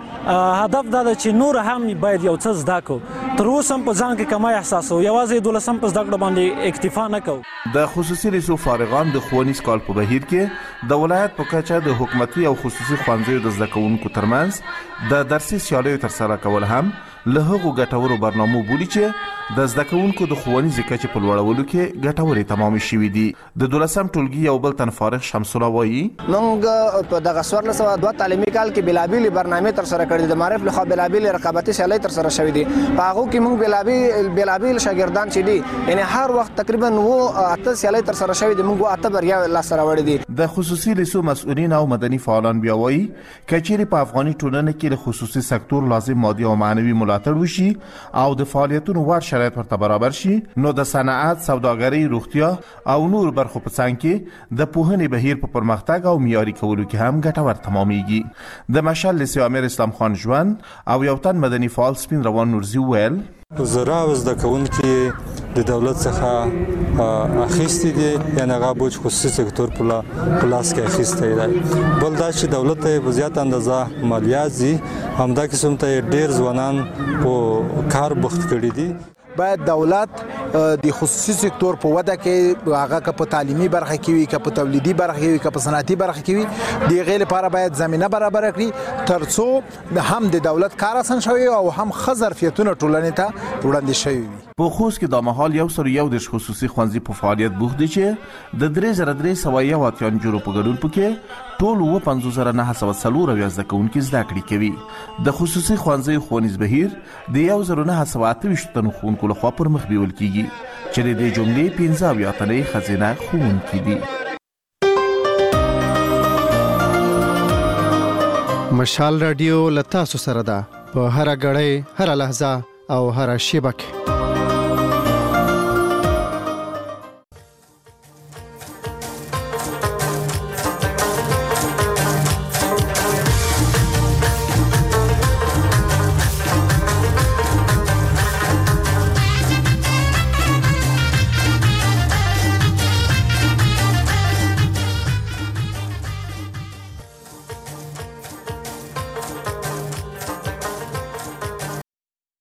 هدف دا ده چې نور هم باید یو څه زده کړو. تر اوسه هم په ځان کې کمای احساسو، یوازې دولسم په زده کړو باندې اکتفا نه کوو.
د خصوصي ریسو فارغان د ښوونیز کال په بهیر کې د ولایت په کچه د حکومتي او خصوصي ښوونځیو د زده کوونکو ترمنځ د درسي سیالیو ترسره کول هم له هغو ګټورو برنامو بولي چې د زده کوونکو د ښوونیزې کچې په لوړولو کې ګټورې تمامې شوي دي. د دولسم ټولګي یو بل تن فارغ شمس الله وایي
موږ په دغه څوارلس سوه دوه تعلیمي کال کې بېلابېلې برنامې ترسره کړې دي. د معرف لخوا بېلابېلې رقابتي سیالۍ ترسره شوې دي. په هغو کې موږ بېلابېل بېلابېل شاګردان چې دي یعنې هر وخت تقریبا اووه اته سیالۍ ترسره شوې دي. موږ اته بریاوې لاسته راوړې دي.
د خصوصي ریسو مسؤلین او مدني فعالان بیا وایي که چیرې په افغاني ټولنه کې د خصوصي سکتور لازم مادي او معنوي ملاتړ وشي او د فعالیتونو وړ شرایط ورته برابر شي، نو د صنعت، سوداګرۍ، روغتیا او نور برخو په څنګ کې د پوهنې بهیر په پرمختګ او معیاري کولو کې هم ګټور تمامېږي. د مشال لیسې امیر اسلام خان ژوند او یو تن مدني فعال سپین روان نورزي ویل
وزرا او زده کوونکي د دولت څخه اخیستي دي، یعنې هغه بوج خصوصي سکتور په لاس کې اخیستی دی. بل دا چې دولت ته په زیات اندازه مالیات ځي، همدا قسم ته ډېر ځوانان په کار بوخت کړي دي.
باید دولت د خصوصي سکتور په وده کې هغه که په تعلیمي برخه کې وي، که په تولیدي برخه کې وي، که په صنعتي برخه کې وي، د هغې لپاره باید زمینه برابره کړي تر څو هم د دولت کار اسان شوی او هم ښه ظرفیتونه ټولنې ته وړاندې شوي وي.
په خوست کې د مهال یو سر یو د خصوصي ښوونځي په فعالیت بوخت دي چې د درې زره درې سوه یو اتیا نجونو په ګډون پکې ټول اووه پنځوس زره نهه سوه څلور اویا زده کوونکي زده کړې کوي. د خصوصي ښوونځیو ښوونیز بهیر د یو زر نهه سوه اته ویشت تنو ښوونکو لخوا پر مخ بیول کیږي چې د دې جملې پنځه اویا تنې ښځینه ښوونکي دي.
مشال رادیو له تاسو سره ده په هر غړی، هر لحظه او هر شیبه کې.